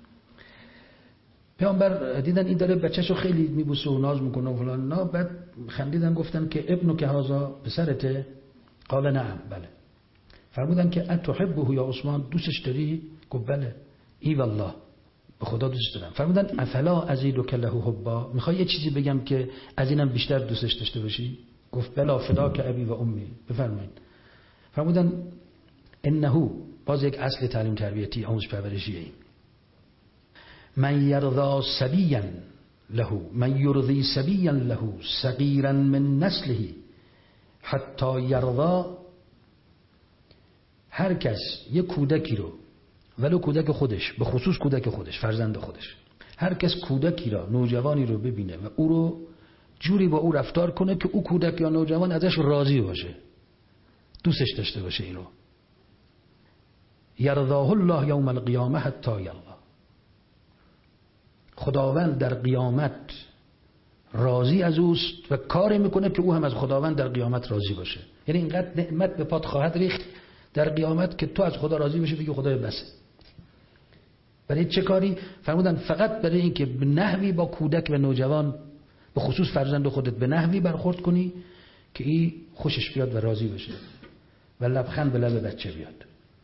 Speaker 1: پیامبر دیدن این داره بچه‌شو خیلی میبوسه و ناز میکنه و فلان، نه، بعد خندیدن گفتن که ابنو که هذا پسرته؟ قال نعم، بله. فرمودن که اتحبه یا عثمان، دوستش داری؟ گفت بله. ای والله، به خدا دوستش دارم. فرمودن افلا ازیدک له حبا، میخوای یه چیزی بگم که از اینم بیشتر دوستش داشته باشی؟ گفت بلا فداک ابی و امی، بفرمایید. فرمودن انه، باز یک اصل تعلیم تربیتی آموزش پرورشیه، این من یرضا صبیا له، من یرضی صبیا له صغیرا من نسله حتی یرضا، هر کس یک کودکی رو، ولو کودک خودش، به خصوص کودک خودش، فرزند خودش، هر کس کودکی را، نوجوانی رو ببینه و او رو جوری با او رفتار کنه که او کودک یا نوجوان ازش راضی باشه، دوستش داشته باشه، اینو یرضاه الله یوم القیامه حتی یرضا، خداوند در قیامت راضی از اوست و کاری میکنه که او هم از خداوند در قیامت راضی باشه. یعنی اینقدر نعمت به پات خواهد ریخت در قیامت که تو از خدا راضی بشی، بگی خدای بسه. برای چه کاری؟ فرمودن فقط برای این که به نحوی با کودک و نوجوان، به خصوص فرزند خودت، به نحوی برخورد کنی که این خوشش بیاد و راضی بشه و لبخند به لب بچه بیاد.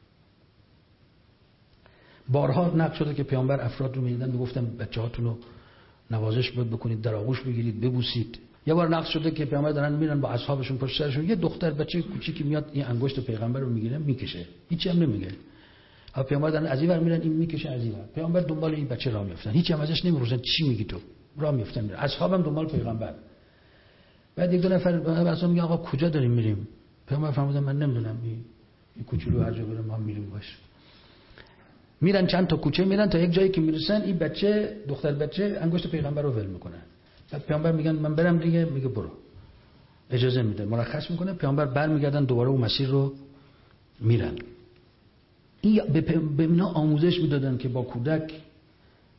Speaker 1: بارها نقل شده که پیامبر افراد رو می‌دیدن میگفتن بچه‌هاتون رو نوازش باید بکنید، در آغوش بگیرید، ببوسید. یه بار نقل شده که پیامبر دارن میرن با اصحابشون پشت سرشون، یه دختر بچه کوچیکی میاد این انگشت پیغمبر رو میگیره میکشه، هیچی هم نمیگه. ها پیامبر دارن از این ور میرن، این میکشه از این ور. پیامبر دنبال این بچه راه میافتن، هیچ هم ازش نمیپرسن چی میگی تو، راه میافتن. اصحابم دنبال پیغمبر. بعد یک دو نفر اصلا میگن آقا کجا داریم میریم؟ پیامبر فرمودن من نمیدونم، این کوچولو هر جا بره ما میریم باش. میرن چند تا کوچه میرن تا یک جایی که میرسن، این بچه، دختر بچه، انگشت پیغمبر رو ول میکنه. بعد پیامبر میگن من برم دیگه، میگه برو، اجازه میده، مرخص میکنه. پیامبر برمیگردن دوباره اون مسیر رو میرن. این به اینا آموزش میدادن که با کودک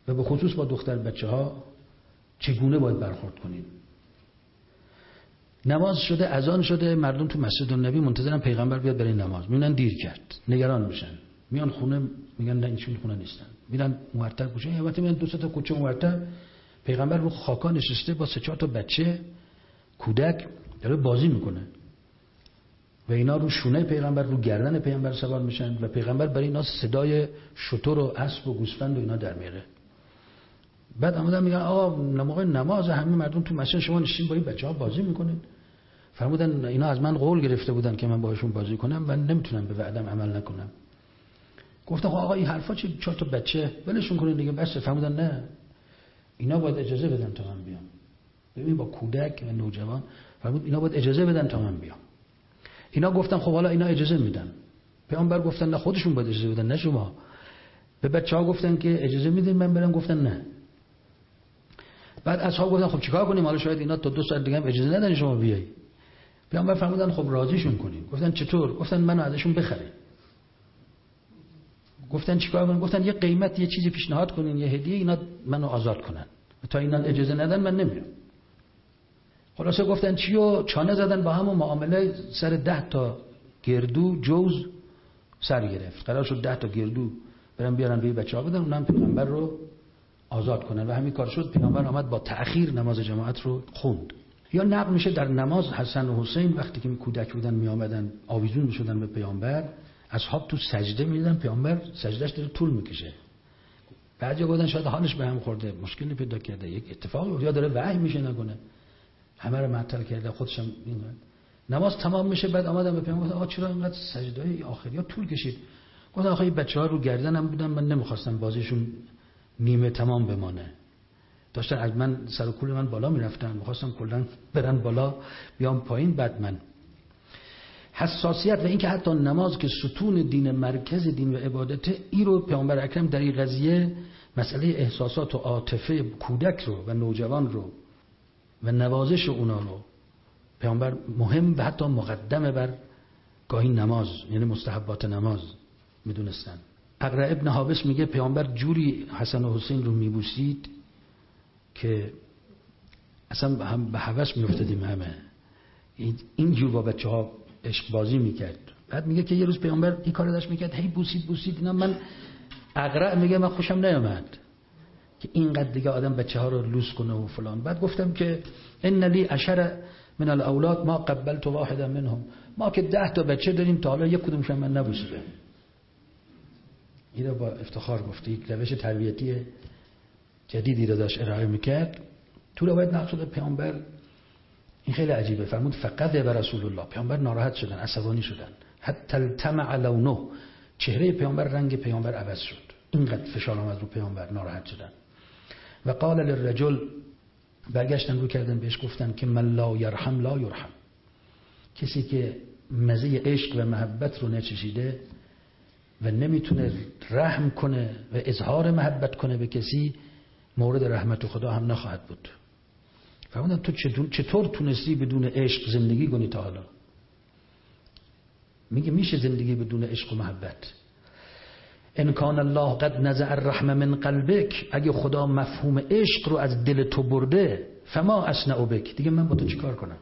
Speaker 1: و به خصوص با دختر بچه ها چگونه باید برخورد کنیم. نماز شده، اذان شده، مردم تو مسجد النبی منتظرن پیغمبر بیاد برای نماز. میبینن دیر کرد، نگران میشن، میان خونه میگن نه این خونه نیستن، میرن اونورتر کوچه، البته میان دو سه تا کوچه اونورتر پیغمبر رو خاکا نشسته با سه چهار تا بچه کودک داره بازی میکنه و اینا رو شونه پیغمبر، رو گردن پیغمبر سوار میشن و پیغمبر برای اینا صدای شتر و اسب و گوسفند و اینا در میاره. بعد آمدن میگن آقا موقع نماز همه مردم تو مسجد، شما نشین با این بچه‌ها بازی میکنین. فرمودن اینا از من قول گرفته بودن که من باهاشون بازی کنم و نمیتونم به وعدم عمل نکنم. گفتم خب آقا این حرفا چی؟ چهار تا بچه ولشون کنین دیگه بس. فرمودن نه، اینا باید اجازه بدن تا من بیام. ببین با کودک و نوجوان فرمود اینا باید اجازه بدن تا من بیام. اینا گفتن خب حالا اینا اجازه میدن. پیامبر گفتن نه خودشون باید اجازه بدن نه شما. به بچه‌ها گفتن که اجازه میدین من برم، گفتن نه. بعد اصحاب گفتن خب چیکار کنیم؟ حالا شاید اینا تا دو ساعت دیگه هم اجازه ندن شما بیای. پیامبر فرمودن خب راضیشون کنیم. گفتن چطور؟ گفتن منو ازشون بخرید. گفتن چیکار کنیم؟ گفتن یه قیمت یه چیزی پیشنهاد کنین، یه هدیه، اینا منو آزاد کنن. تا اینا اجازه ندن من نمیرم. خلاصه گفتن چی و چانه زدن با هم و معامله سر ده تا گردو جوز سر گرفت. قرار شد ده تا گردو برن بیارن به بچه‌ها بدن، اونم پیغمبر رو آزاد کنن و همین کار شد. پیغمبر آمد با تأخیر نماز جماعت رو خوند. یا نقل میشه در نماز حسن و حسین وقتی که کودک بودن می آمدن آویزون میشدن به پیامبر، اصحاب تو سجده میدیدن پیامبر سجدهش داره طول میکشه. بعضیا گفتن شاید حالش به هم خورده، مشکلی پیدا کرده، یک اتفاقی یا داره وحی میشه نکنه، همه رو معطل کرده، خودش هم این نماز تمام میشه. بعد آمدن به پیامبر گفتن آقا چرا اینقدر سجده‌های آخری ها طول کشید؟ گفتن آخه این بچه‌ها رو گردنم بودن، من نمیخواستم بازیشون نیمه تمام بمانه، داشتن از من سر و کول من بالا میرفتن، میخواستم کلا برن بالا بیام پایین. بعد من حساسیت و اینکه حتی نماز که ستون دین، مرکز دین و عبادته، ای رو پیامبر اکرم در این قضیه مسئله احساسات و عاطفه کودک رو و نوجوان رو و نوازش اونا رو پیامبر مهم و حتی مقدمه بر گاهی نماز، یعنی مستحبات نماز میدونستن. اقرع ابن حابس میگه پیامبر جوری حسن و حسین رو میبوسید که اصلا هم به هوس میافتادیم همه، این جور با بچه ها عشق بازی میکرد. بعد میگه که یه روز پیامبر این کارو داشت میکرد، هی بوسید بوسید اینا، من اقرع میگه من خوشم نیامد که اینقدر دیگه آدم بچه ها رو لوس کنه و فلان. بعد گفتم که ان لی عشر من الاولاد ما قبلت واحدا منهم، ما که ده تا بچه داریم تا حالا یک کدومشون من نبوسیدم. اینو با افتخار گفت، یک روش تربیتی جدیدی رو داشت ارائه میکرد. تو روایت نقل شده پیامبر، این خیلی عجیبه، فرمود فقد بر رسول الله، پیامبر ناراحت شدن، عصبانی شدن، حتی التمع لونه، چهره پیامبر رنگ پیامبر عوض شد، اینقدر فشار آمد رو پیامبر، ناراحت شدن. و قال للرجل، برگشتن رو کردن بهش گفتن که من لا یرحم لا یرحم، کسی که مزه عشق و محبت رو نچشیده و نمیتونه رحم کنه و اظهار محبت کنه به کسی، مورد رحمت خدا هم نخواهد بود. فرمودن تو چطور تونستی بدون عشق زندگی کنی تا حالا؟ میگه میشه زندگی بدون عشق و محبت. ان کان الله قد نزع الرحمه من قلبک، اگه خدا مفهوم عشق رو از دل تو برده، فما اصنع بک، دیگه من با تو چیکار کنم؟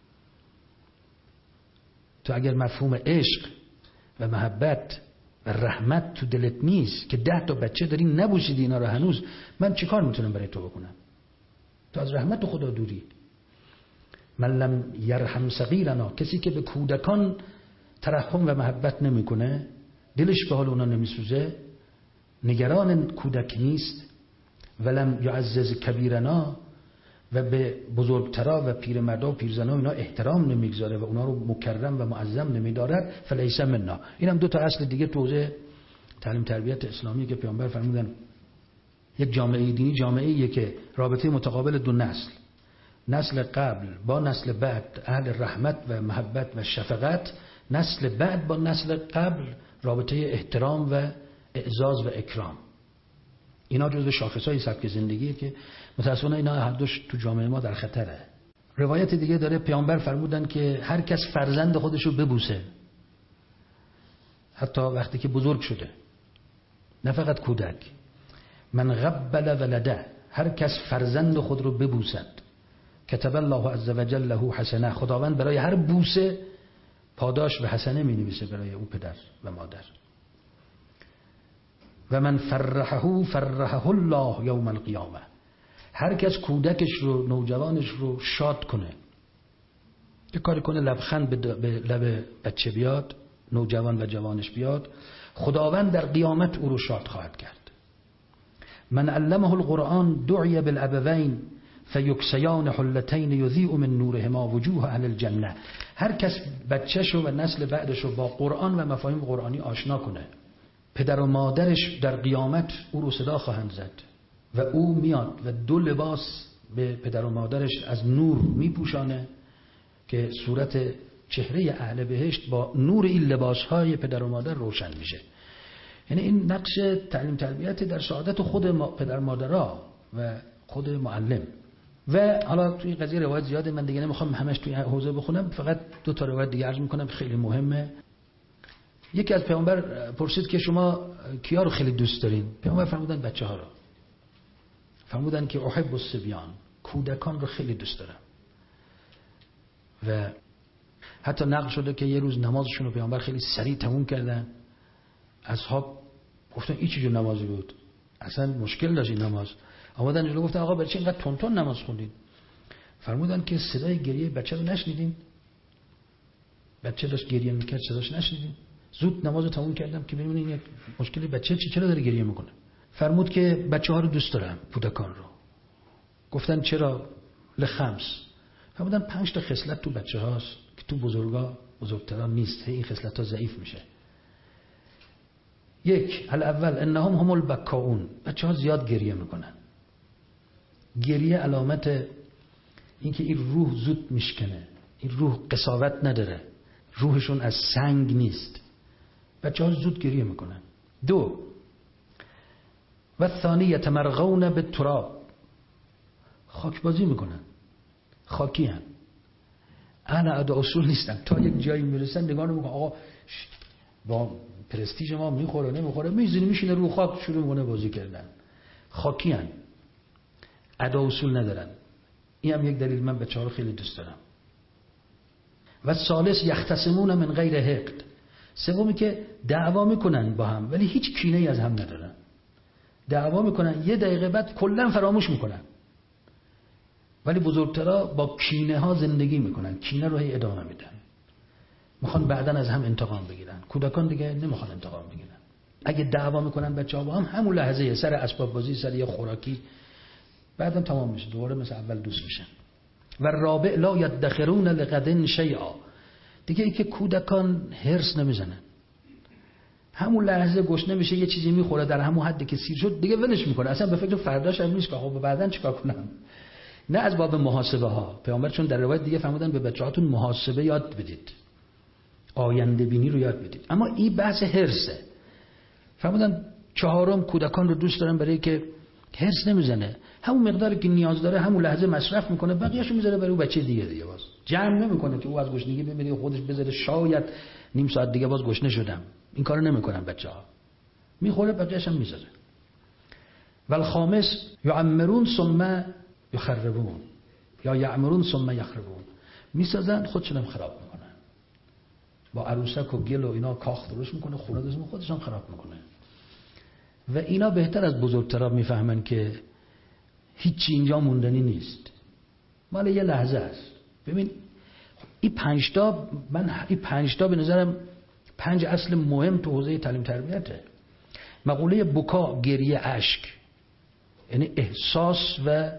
Speaker 1: تو اگر مفهوم عشق و محبت و رحمت تو دلت نیست که ده تا بچه داری نبوسیدی اینا رو هنوز، من چیکار میتونم برای تو بکنم؟ تو از رحمت خدا دوری. من لم یرحم صغیرنا، کسی که به کودکان ترحم و محبت نمیکنه، دلش به حال اونا نمیسوزه، نگران کودک نیست، ولم یعزز کبیرنا، و به بزرگترا و پیرمردا و پیرزنا اینا احترام نمیگذاره و اونا رو مکرم و معظم نمیدارد، فلیس منا. اینم دو تا اصل دیگه تو حوزه تعلیم تربیت اسلامی که پیامبر فرمودن یک جامعه دینی جامعه‌ایه که رابطه متقابل دو نسل، نسل قبل با نسل بعد اهل رحمت و محبت و شفقت، نسل بعد با نسل قبل رابطه احترام و اعزاز و اکرام. اینا جزو شاخصهای سبک زندگیه که متأسفانه اینا هر دوش تو جامعه ما در خطره. روایت دیگه داره پیامبر فرمودن که هر کس فرزند خودشو ببوسه، حتی وقتی که بزرگ شده، نه فقط کودک، من قبل ولده، هر کس فرزند خود رو ببوسد، کتب الله عز وجل له حسنه، خداوند برای هر بوسه پاداش و حسنه می نویسه برای او پدر و مادر. و من فرحه فرحه الله یوم القیامه، هر کس کودکش رو نوجوانش رو شاد کنه، یه کاری کنه لبخند به لب بچه بیاد، نوجوان و جوانش بیاد، خداوند در قیامت او رو شاد خواهد کرد. من علمه القرآن دعی بالابوین فیکسیان حلتین یضیء من نورهما وجوه اهل الجنه، هر کس بچه‌شو و نسل بعدش رو با قرآن و مفاهیم قرآنی آشنا کنه، پدر و مادرش در قیامت او رو صدا خواهند زد و او میاد و دو لباس به پدر و مادرش از نور میپوشانه که صورت چهره اهل بهشت با نور این لباسهای پدر و مادر روشن میشه. یعنی این نقش تعلیم تربیت در سعادت خود ما پدر مادرها و خود معلم. و حالا توی قضیه روایت زیاده، من دیگه نمیخوام همش توی حوزه بخونم، فقط دو تا روایت دیگه عرض میکنم خیلی مهمه. یکی از پیامبر پرسید که شما کیا رو خیلی دوست دارین؟ پیامبر فرمودن بچه ها رو. فرمودن که احب الصبیان، کودکان رو خیلی دوست دارم. و حتی نقل شده که یه روز نمازشون رو پیامبر خیلی سریع تموم کردن. اصحاب گفتن این چه جور نمازی بود؟ اصلا مشکل داشت این نماز. آمدن جلو گفتن آقا برای چی اینقدر تون تون نماز خوندین؟ فرمودن که صدای گریه بچه رو نشنیدین؟ بچه داشت گریه میکرد، صداش نشنیدین؟ زود نماز رو تموم کردم که ببینین یک مشکلی بچه چی چرا داره گریه میکنه. فرمود که بچه ها رو دوست دارم، کودکان رو. گفتن چرا؟ لخمس. فرمودن پنج تا خصلت تو بچه هاست که تو بزرگا بزرگتران نیست، این خصلت ها ضعیف میشه. یک، الاول انهم هم البکاون، بچه ها زیاد گریه میکنن. گریه علامت اینکه این روح زود میشکنه، این روح قساوت نداره، روحشون از سنگ نیست، بچه ها زود گریه میکنن. دو، و الثانی یتمرغون بالتراب، خاک بازی میکنن، خاکی هم. انا ادا اصول نیستن، تا یک جایی میرسن نگاه نمیکنن آقا با پرستیژ ما میخوره نمیخوره، میزنی میشینه رو خاک شروع میکنه بازی کردن، خاکی هم، ادا اصول ندارن. این هم یک دلیل من بچه‌ها رو خیلی دوست دارم. و ثالث یختصمون من غیر حقد، سومی که دعوا میکنن با هم ولی هیچ کینه‌ای از هم ندارن. دعوا میکنن یه دقیقه بعد کلا فراموش میکنن، ولی بزرگترها با کینه ها زندگی میکنن، کینه رو هی ادامه میدن، میخوان بعدن از هم انتقام بگیرن. کودکان دیگه نمیخوان انتقام بگیرن. اگه دعوا میکنن بچه‌ها با هم، همون لحظه سر اسباب بازی، سر یه خوراکی، بعدم تمام میشه، دوباره مثل اول دوست میشن. و رابع لا یدخرون لغد شیئا، دیگه ای که کودکان هرس نمیزنن، همون لحظه گشنه میشه یه چیزی میخوره در همون حدی که سیر شد دیگه ولش میکنه، اصلا به فکر فرداش هم نیست که خب بعدن چیکار کنم. نه از باب محاسبه ها، پیامبر چون در روایت دیگه فرمودن به بچه‌هاتون محاسبه یاد بدید، آینده بینی رو یاد بدید. اما این بحث هرسه. فرمودن چهارم کودکان رو دوست دارن برای که هرس نمیزنه، همون مقداری که نیاز داره همون لحظه مصرف میکنه، بقیه‌اشو میذاره برای اون بچه دیگه دیگه باز جمع نمیکنه که او از گشنگی بمیره خودش بذاره شاید نیم ساعت دیگه باز گشنه شدم. این کارو نمیکنن بچه‌ها، میخوره بقیه‌اش هم میذاره. والخامس یعمرون ثم یخربون، یا یعمرون ثم یخربون، میسازن خودشون هم خراب میکنن، با عروسک و گل و اینا کاخ درست میکنه، خونه درست میکنه، خودش هم خراب میکنه. و اینا بهتر از بزرگترا میفهمن که هیچی اینجا موندنی نیست، مال یه لحظه است. ببین این پنج تا، من این پنج تا به نظرم پنج اصل مهم تو حوزه تعلیم تربیته. مقوله بکا، گریه، اشک، یعنی احساس و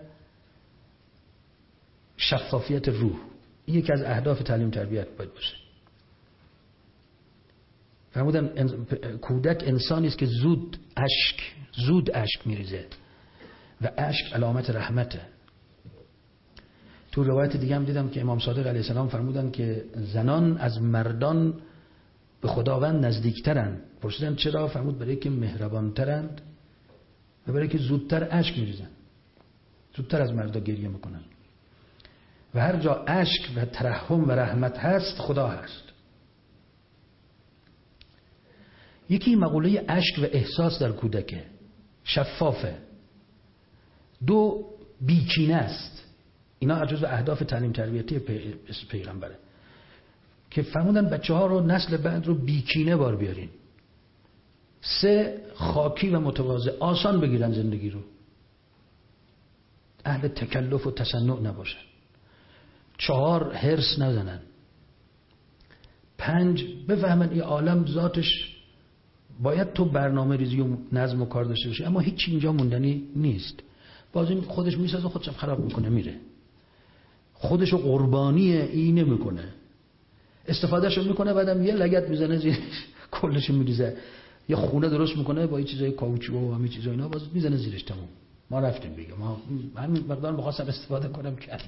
Speaker 1: شفافیت روح، این یکی از اهداف تعلیم تربیت باید باشه. فرمودن کودک انسانی است که زود اشک زود اشک میریزه و اشک علامت رحمته. تو روایت دیگه هم دیدم که امام صادق علیه السلام فرمودن که زنان از مردان به خداوند نزدیکترند. پرسیدن چرا؟ فرمود برای که مهربانترند و برای که زودتر اشک میریزن، زودتر از مردا گریه میکنن. و هر جا اشک و ترحم و رحمت هست خدا هست. یکی مقوله اشک و احساس در کودکه. شفافه، دو بیکینه است. اینا از جزو اهداف تعلیم تربیتی پی... پیغمبره که فرمودن بچه ها رو، نسل بعد رو بیکینه بار بیارین. سه، خاکی و متواضع، آسان بگیرن زندگی رو، اهل تکلف و تصنع نباشن. چهار، هرس نزنن. پنج، بفهمن این عالم ذاتش باید تو برنامه ریزی و نظم و کار داشته باشی، اما هیچ اینجا موندنی نیست. بازی خودش میسازه، خودش خراب میکنه میره، خودشو قربانی این نمیکنه، استفادهشو میکنه، بعدم یه لگد میزنه زیرش کلشو میریزه. یه خونه درست میکنه با این چیزای کاوچو و همین چیزا، اینا باز میزنه زیرش، تموم. ما رفتیم دیگه، ما همین مقدار می‌خواستم استفاده کنم کردم.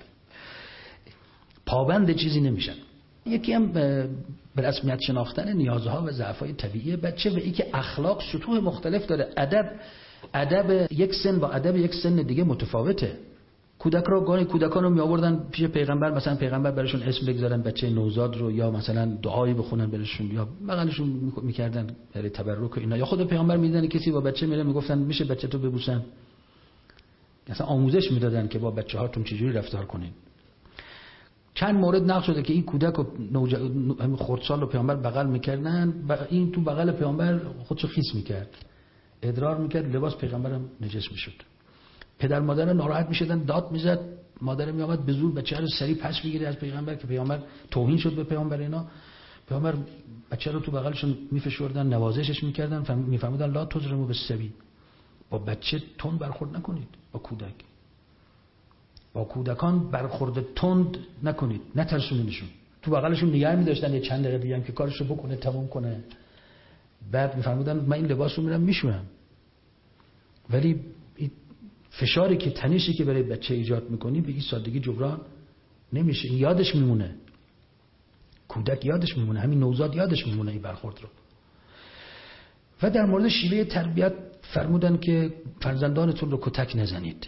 Speaker 1: پابند چیزی نمیشن. یکی هم به رسمیت شناختن نیازها و ضعف‌های طبیعی بچه و اینکه اخلاق سطوح مختلف داره. ادب ادب یک سن با ادب یک سن دیگه متفاوته. کودک رو گاهی کودکان رو می آوردن پیش پیغمبر، مثلا پیغمبر براشون اسم بگذارن بچه نوزاد رو، یا مثلا دعایی بخونن براشون، یا بغلشون میکردن برای تبرک و اینا، یا خود پیغمبر میدیدن کسی با بچه میره میگفتن میشه بچه تو ببوسن، مثلا آموزش میدادن که با بچه هاتون چجوری رفتار کنین. چند مورد نقل شده که این کودک و نوج... خردسال رو پیامبر بغل میکردن، این تو بغل پیامبر خودشو خیس میکرد، ادرار میکرد، لباس پیغمبرم نجس میشد. پدر مادر ناراحت میشدن، داد میزد، مادر میآمد به زور بچه رو سری پس بگیره از پیغمبر که پیامبر توهین شد به پیامبر. اینا پیامبر بچه رو تو بغلشون میفشردن، نوازشش میکردن، میفرمودن لا تضربوا بالصبی، با بچه تند برخورد نکنید، با کودک با کودکان برخورد تند نکنید، نترسونیدشون، تو بغلشون نگه می‌داشتن یه چند دقیقه دیگه که کارشو بکنه تموم کنه. بعد می‌فرمودن من این لباس رو میرم میشورم. ولی فشاری که تنشی که برای بچه ایجاد می‌کنی به این سادگی جبران نمیشه، یادش میمونه، کودک یادش میمونه، همین نوزاد یادش میمونه این برخورد رو. و در مورد شیوه تربیت فرمودن که فرزندانتون رو کتک نزنید.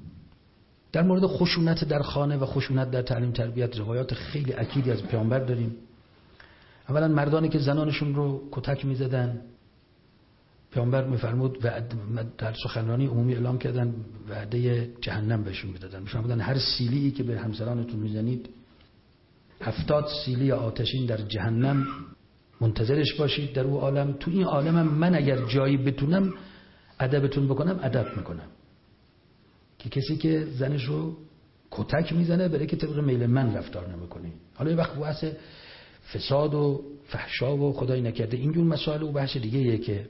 Speaker 1: در مورد خشونت در خانه و خشونت در تعلیم تربیت روایات خیلی اکیدی از پیامبر داریم. اولا مردانی که زنانشون رو کتک میزدن، پیامبر میفرمود و در سخنرانی عمومی اعلام کردن وعده جهنم بهشون میدادن. میفرمودن هر سیلی که به همسرانتون میزنید هفتاد سیلی آتشین در جهنم منتظرش باشید در او عالم. تو این عالمم من اگر جایی بتونم ادبتون بکنم ادب میکنم. که کسی که زنش رو کتک میزنه برای که طبق میل من رفتار نمیکنه. حالا یه وقت بحث فساد و فحشا و خدای نکرده اینجور مسائل و بحث دیگه یه که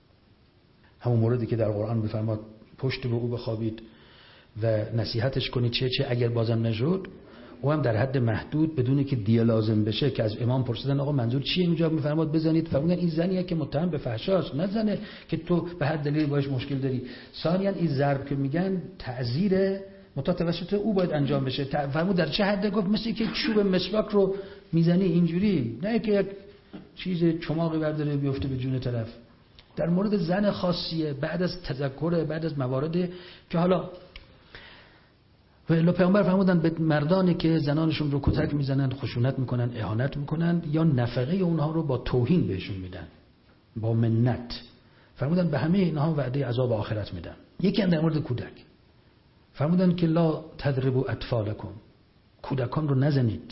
Speaker 1: همون موردی که در قرآن میفرماد پشت به او بخوابید و نصیحتش کنید چه چه اگر بازم نشد، او هم در حد محدود بدون که دیه لازم بشه. که از امام پرسیدن آقا منظور چیه اینجا میفرماد بزنید؟ فرمودن این زنیه که متهم به فحشاست، نه زنه که تو به هر دلیلی باش مشکل داری. ثانیاً این ضرب که میگن تعزیر متوسط او باید انجام بشه. فرمود در چه حد؟ گفت مثل که چوب مسواک رو میزنی اینجوری، نه که یک چیز چماقی برداره بیفته به جون طرف. در مورد زن خاصیه، بعد از تذکر، بعد از موارد که حالا و الا پیامبر فرمودن به مردانی که زنانشون رو کتک میزنن، خشونت میکنن، اهانت میکنن یا نفقه اونها رو با توهین بهشون میدن، با منت، فرمودن به همه اینها وعده عذاب آخرت میدن. یکی هم در مورد کودک فرمودن که لا تضربوا اطفالکم، کودکان رو نزنید،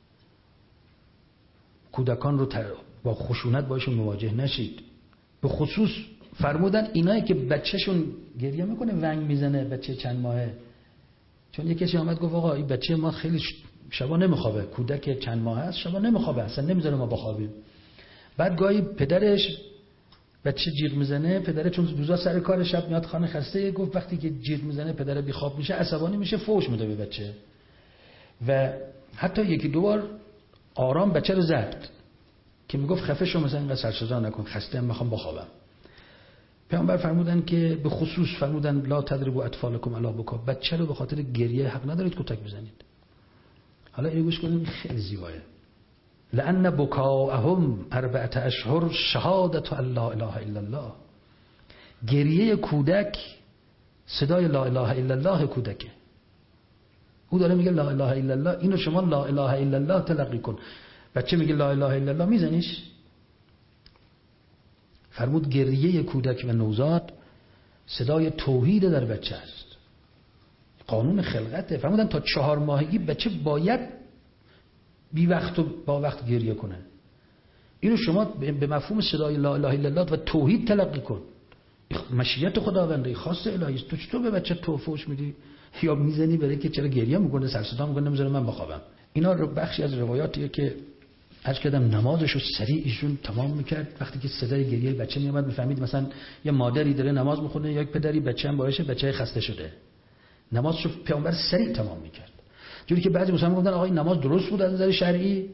Speaker 1: کودکان رو با خشونت باشون مواجه نشید. به خصوص فرمودن اینایی که بچهشون گریه میکنه، ونگ میزنه، بچه چند ماهه. چون یک کسی آمد گفت آقا این بچه ما خیلی شبا نمیخوابه، کودک چند ماه است شبا نمیخوابه، اصلا نمیذاره ما بخوابیم. بعد گاهی پدرش بچه جیغ میزنه، پدر چون روزا سر کار شب میاد خانه خسته، گفت وقتی که جیغ میزنه پدر بی خواب میشه، عصبانی میشه، فوش میده به بچه. و حتی یکی دو بار آرام بچه رو زد که میگفت خفه شو، مثلا اینقدر سرصدا نکن، خسته ام میخوام بخوابم. پیامبر فرمودن که به خصوص فرمودن لا تضربوا اطفالکم علی بکا، بچه رو به خاطر گریه حق ندارید کتک بزنید. حالا اینو گوش کنید، خیلی زیباه. لأن بکاءهم اربعة اشهر شهادت ان لا اله الا الله. گریه کودک صدای لا اله الا الله کودکه. او داره میگه لا اله الا الله، اینو شما لا اله الا الله تلقی کن. بچه میگه لا اله الا الله، میزنیش؟ فرمود گریه کودک و نوزاد صدای توحید در بچه است. قانون خلقته. فرمودن تا چهار ماهگی بچه باید بی وقت و با وقت گریه کنه. اینو شما به مفهوم صدای لا اله الا الله و توحید تلقی کن. مشیت خداونده، خواست الهی است. تو چطور به بچه توفوش میدی یا میزنی برای که چرا گریه میکنه، سر صدا میکنه، نمیذاره من بخوابم؟ اینا رو بخشی از روایاتیه که عرض کردم نمازشو سریع ایشون تمام میکرد. وقتی که صدای گریه بچه میومد میفهمید مثلا یه مادری داره نماز میخونه یا یک پدری بچه هم باشه بچه خسته شده، نمازشو پیامبر سریع تمام میکرد. جوری که بعضی مسلمان‌ها گفتن آقا این نماز درست بود از نظر شرعی،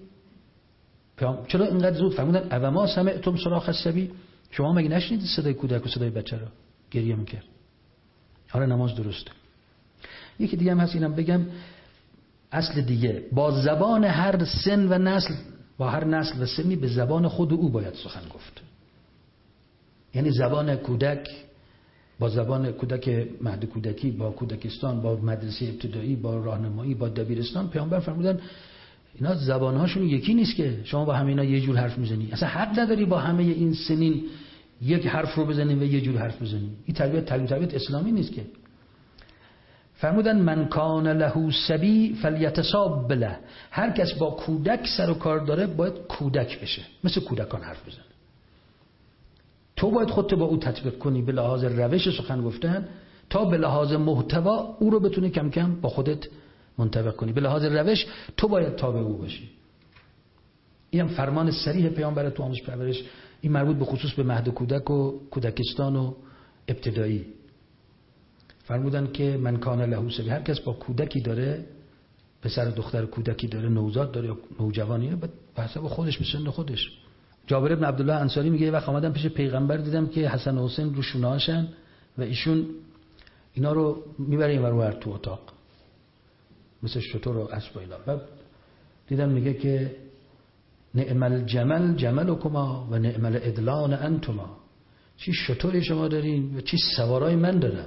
Speaker 1: چرا اینقدر زود فرمودن اوما سمعتم صراخ الصبی؟ شما مگه نشنیدید صدای کودک و صدای بچه رو گریه میکرد؟ آره نماز درسته. یکی دیگه هم هست اینم بگم، اصل دیگه با زبان هر سن و نسل، با هر نسل و سنی به زبان خود او باید سخن گفت. یعنی زبان کودک با زبان کودک مهد کودکی، با کودکستان، با مدرسه ابتدایی، با راهنمایی، با دبیرستان، پیامبر فرمودن اینا زبانهاشون یکی نیست که شما با همه اینا یه جور حرف میزنی. اصلا حق نداری با همه این سنین یک حرف رو بزنی و یه جور حرف بزنی. این تربیت تربیت اسلامی نیست که. فرمودن من کان له صبی فلیتصاب له، هر کس با کودک سر و کار داره باید کودک بشه، مثل کودکان حرف بزنه. تو باید خودت با او تطبیق کنی به لحاظ روش سخن گفتن تا به لحاظ محتوا او رو بتونی کم کم با خودت منطبق کنی. به لحاظ روش تو باید تابع او باشی. این هم فرمان صریح پیامبر تو آموزش پرورش، این مربوط به خصوص به مهد کودک و کودکستان و ابتدایی. فرمودن که من کان له صبی، هر کس با کودکی داره، پسر دختر کودکی داره، نوزاد داره یا نوجوانی، به حسب خودش به سن خودش. جابر ابن عبدالله انصاری میگه وقت آمدم پیش پیغمبر دیدم که حسن و حسین رو شونه‌هاشن و ایشون اینا رو میبره اینور اونور تو اتاق مثل شتر و اسب و اینا. بعد دیدم میگه که نعم الجمل جملکما و نعم الادلان انتما، چی شتری شما دارین و چی سوارای من دارم،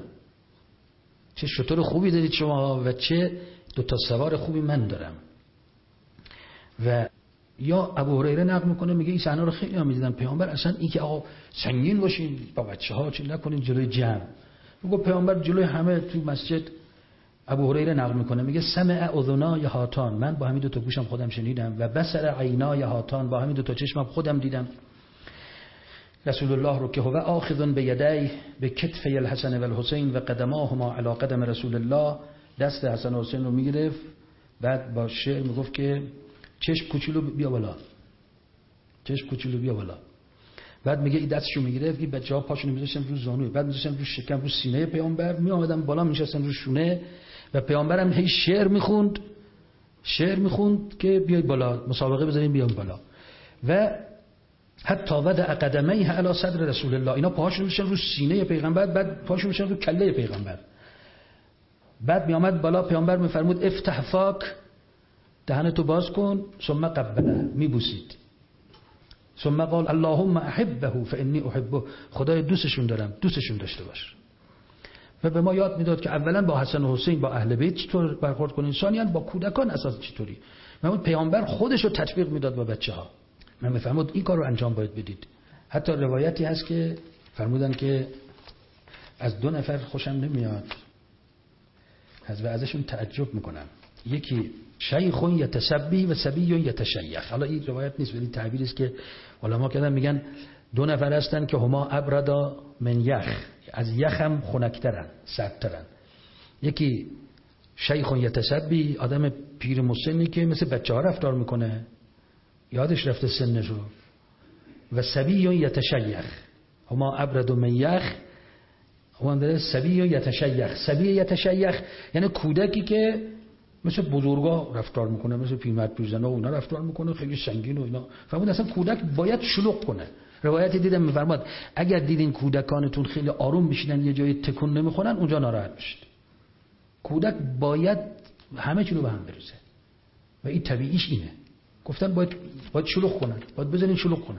Speaker 1: چه شتر خوبی دارید شما و چه دو تا سوار خوبی من دارم. و یا ابو هریره نقل میکنه میگه این صحنه رو خیلی ها میدیدن پیامبر اصلا این که آقا سنگین باشین با بچه‌ها چی نکنین جلوی جمع. میگه پیامبر جلوی همه تو مسجد. ابو هریره نقل میکنه میگه سمع اذنای هاتان، من با همین دو تا گوشم خودم شنیدم، و بصر عینای هاتان، با همین دو تا چشمم خودم دیدم رسول الله رو که هو آخذ بیدی به کتف الحسن و الحسین و قدماهما علی قدم رسول الله، دست حسن و حسین رو میگرفت، بعد با شعر میگفت که چشم کوچولو بیا بالا، چشم کوچولو بیا بالا. بعد میگه این دستشو میگرفت، این بچه‌ها پاشونو میذاشتن رو زانوی، بعد میذاشتن رو شکم، رو سینه پیامبر، می اومدن بالا میشستن رو شونه و پیامبرم هی شعر میخوند، شعر میخوند که بیای بالا، مسابقه بزنین بیام بالا. و حتی وضع قدمیه علی صدر رسول الله، اینا پاهاشون میشن رو سینه پیغمبر، بعد پاهاشون میشن رو کله پیغمبر. بعد میآمد بالا، پیامبر میفرمود افتح فاک، دهنتو باز کن، ثم قبله، میبوسید. ثم قال اللهم احبه فانی احبه، خدای دوستشون دارم، دوستشون داشته باش. و به ما یاد میداد که اولا با حسن و حسین با اهل بیت چطور برخورد کنین، ثانیاً با کودکان اساس چطوری. محمد پیامبر خودش رو تطبیق میداد با بچه‌ها. من میفهمم این کار رو انجام باید بدید. حتی روایتی هست که فرمودن که از دو نفر خوشم نمیاد، از و ازشون تعجب میکنم. یکی شیخ یتسبی و صبی یتشیخ. حالا این روایت نیست ولی تعبیری است که علما کردن، میگن دو نفر هستن که هما ابردا من یخ، از یخم خنک‌ترن، سردترن. یکی شیخ یتسبی، آدم پیر مسنی که مثل بچه‌ها رفتار میکنه، یادش رفته سنشو. و صبی یتشیخ، هما ابرد من یخ، هما داره صبی یتشیخ. صبی یتشیخ یعنی کودکی که مثل بزرگا رفتار میکنه، مثل پیرمرد پیرزنا و اونا رفتار میکنه، خیلی سنگین و اینا. فرمود اصلا کودک باید شلوغ کنه. روایتی دیدم میفرماد اگر دیدین کودکانتون خیلی آروم بشینن یه جای تکون نمیخورن، اونجا ناراحت بشید. کودک باید همه چی رو به هم بریزه و این طبیعیش اینه. گفتن باید باید شلوغ کنن، باید بزنین شلوغ کنن.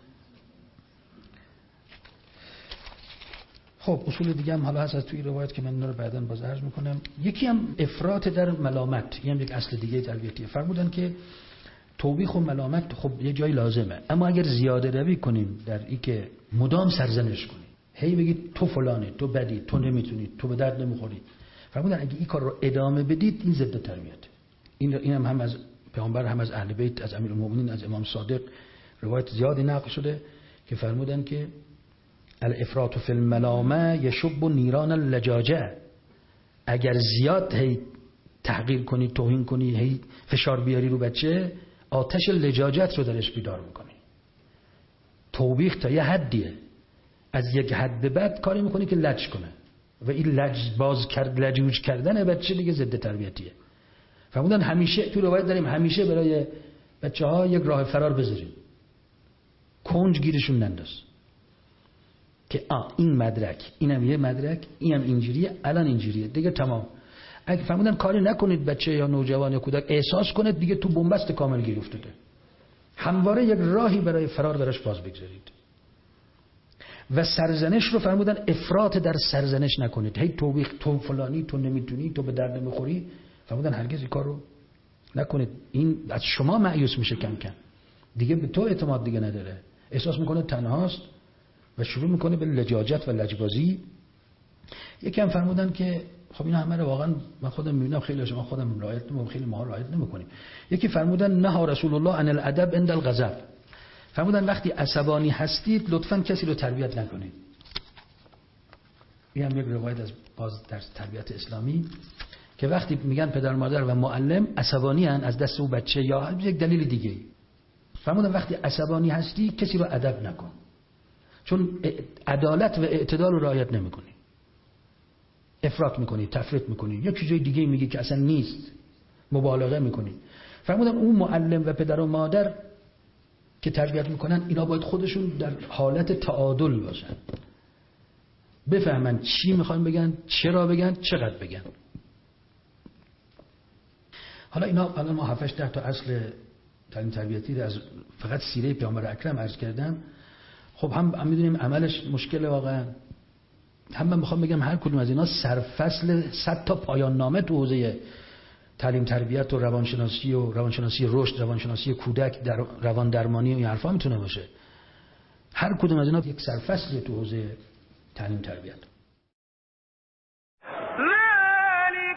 Speaker 1: خب اصول دیگه هم حالا هست از توی روایت که من اینا رو بعداً باز عرض میکنم. یکی هم افراط در ملامت، این هم یک اصل دیگه تربیتیه. فرمودن که توبیخ و ملامت خب یه جای لازمه، اما اگر زیاده روی کنیم در این که مدام سرزنش کنیم، هی بگید تو فلانی، تو بدی، تو نمیتونی، تو به درد نمیخوری. فرمودن اگه این کار رو ادامه بدید این ضد تربیت. این اینم هم از پیامبر، هم از اهل بیت، از امیرالمومنین، از امام صادق روایت زیادی نقل شده که فرمودن که الافراط فی الملامه یشب نیران اللجاجه. اگر زیاد هی تحقیر کنی، توهین کنی، هی فشار بیاری رو بچه، آتش لجاجت رو درش بیدار میکنی. توبیخ تا یه حدیه، از یک حد به بعد کاری میکنی که لج کنه و این لج باز کرد، لجوج کردن بچه دیگه ضد تربیتیه. فرمودن همیشه تو روایت داریم همیشه برای بچه ها یک راه فرار بذاریم، کنج گیرشون ننداز که آ این مدرک، اینم یه مدرک، اینم اینجوریه، الان اینجوریه دیگه تمام. اگه فرمودن کاری نکنید بچه یا نوجوان یا کودک احساس کنید دیگه تو بنبست کامل گیر افتاده، همواره یک راهی برای فرار براش باز بگذارید. و سرزنش رو فرمودن افراط در سرزنش نکنید، هی توبیخ، تو فلانی، تو نمیتونی، تو به درد نمیخوری. فرمودن هرگز این کار رو نکنید، این از شما مایوس میشه، کم کم دیگه به تو اعتماد دیگه نداره، احساس میکنه تنهاست و شروع میکنه به لجاجت و لجبازی. یکی هم فرمودن که خب اینا همه رو واقعا من خودم میبینم خیلی شما خودم رعایت نمیکنم، خیلی ما رعایت نمیکنیم. یکی فرمودن نه رسول الله عن الادب عند الغضب. فرمودن وقتی عصبانی هستید لطفاً کسی رو تربیت نکنید. این هم یک روایت از باز در تربیت اسلامی که وقتی میگن پدر مادر و معلم عصبانی ان از دست او بچه یا یک دلیل دیگه، فرمودن وقتی عصبانی هستی کسی رو ادب نکن، چون عدالت و اعتدال رو رعایت نمیکنی، افراط میکنی، تفریط میکنی، یک چیز دیگه میگی که اصلا نیست، مبالغه میکنی. فرمودن اون معلم و پدر و مادر که تربیت میکنن اینا باید خودشون در حالت تعادل باشن، بفهمن چی میخوان بگن، چرا بگن، چقدر بگن. حالا اینا الان ما هفتش ده تا اصل تعلیم تربیتی از فقط سیره پیامبر اکرم عرض کردم. خب هم, هم میدونیم عملش مشکله واقعا، هم من میخوام بگم هر کدوم از اینا سرفصل صد تا پایان نامه تو حوزه تعلیم تربیت و روانشناسی و روانشناسی رشد، روانشناسی کودک، در روان درمانی و این حرفا میتونه باشه. هر کدوم از اینا یک سرفصل تو حوزه تعلیم تربیت.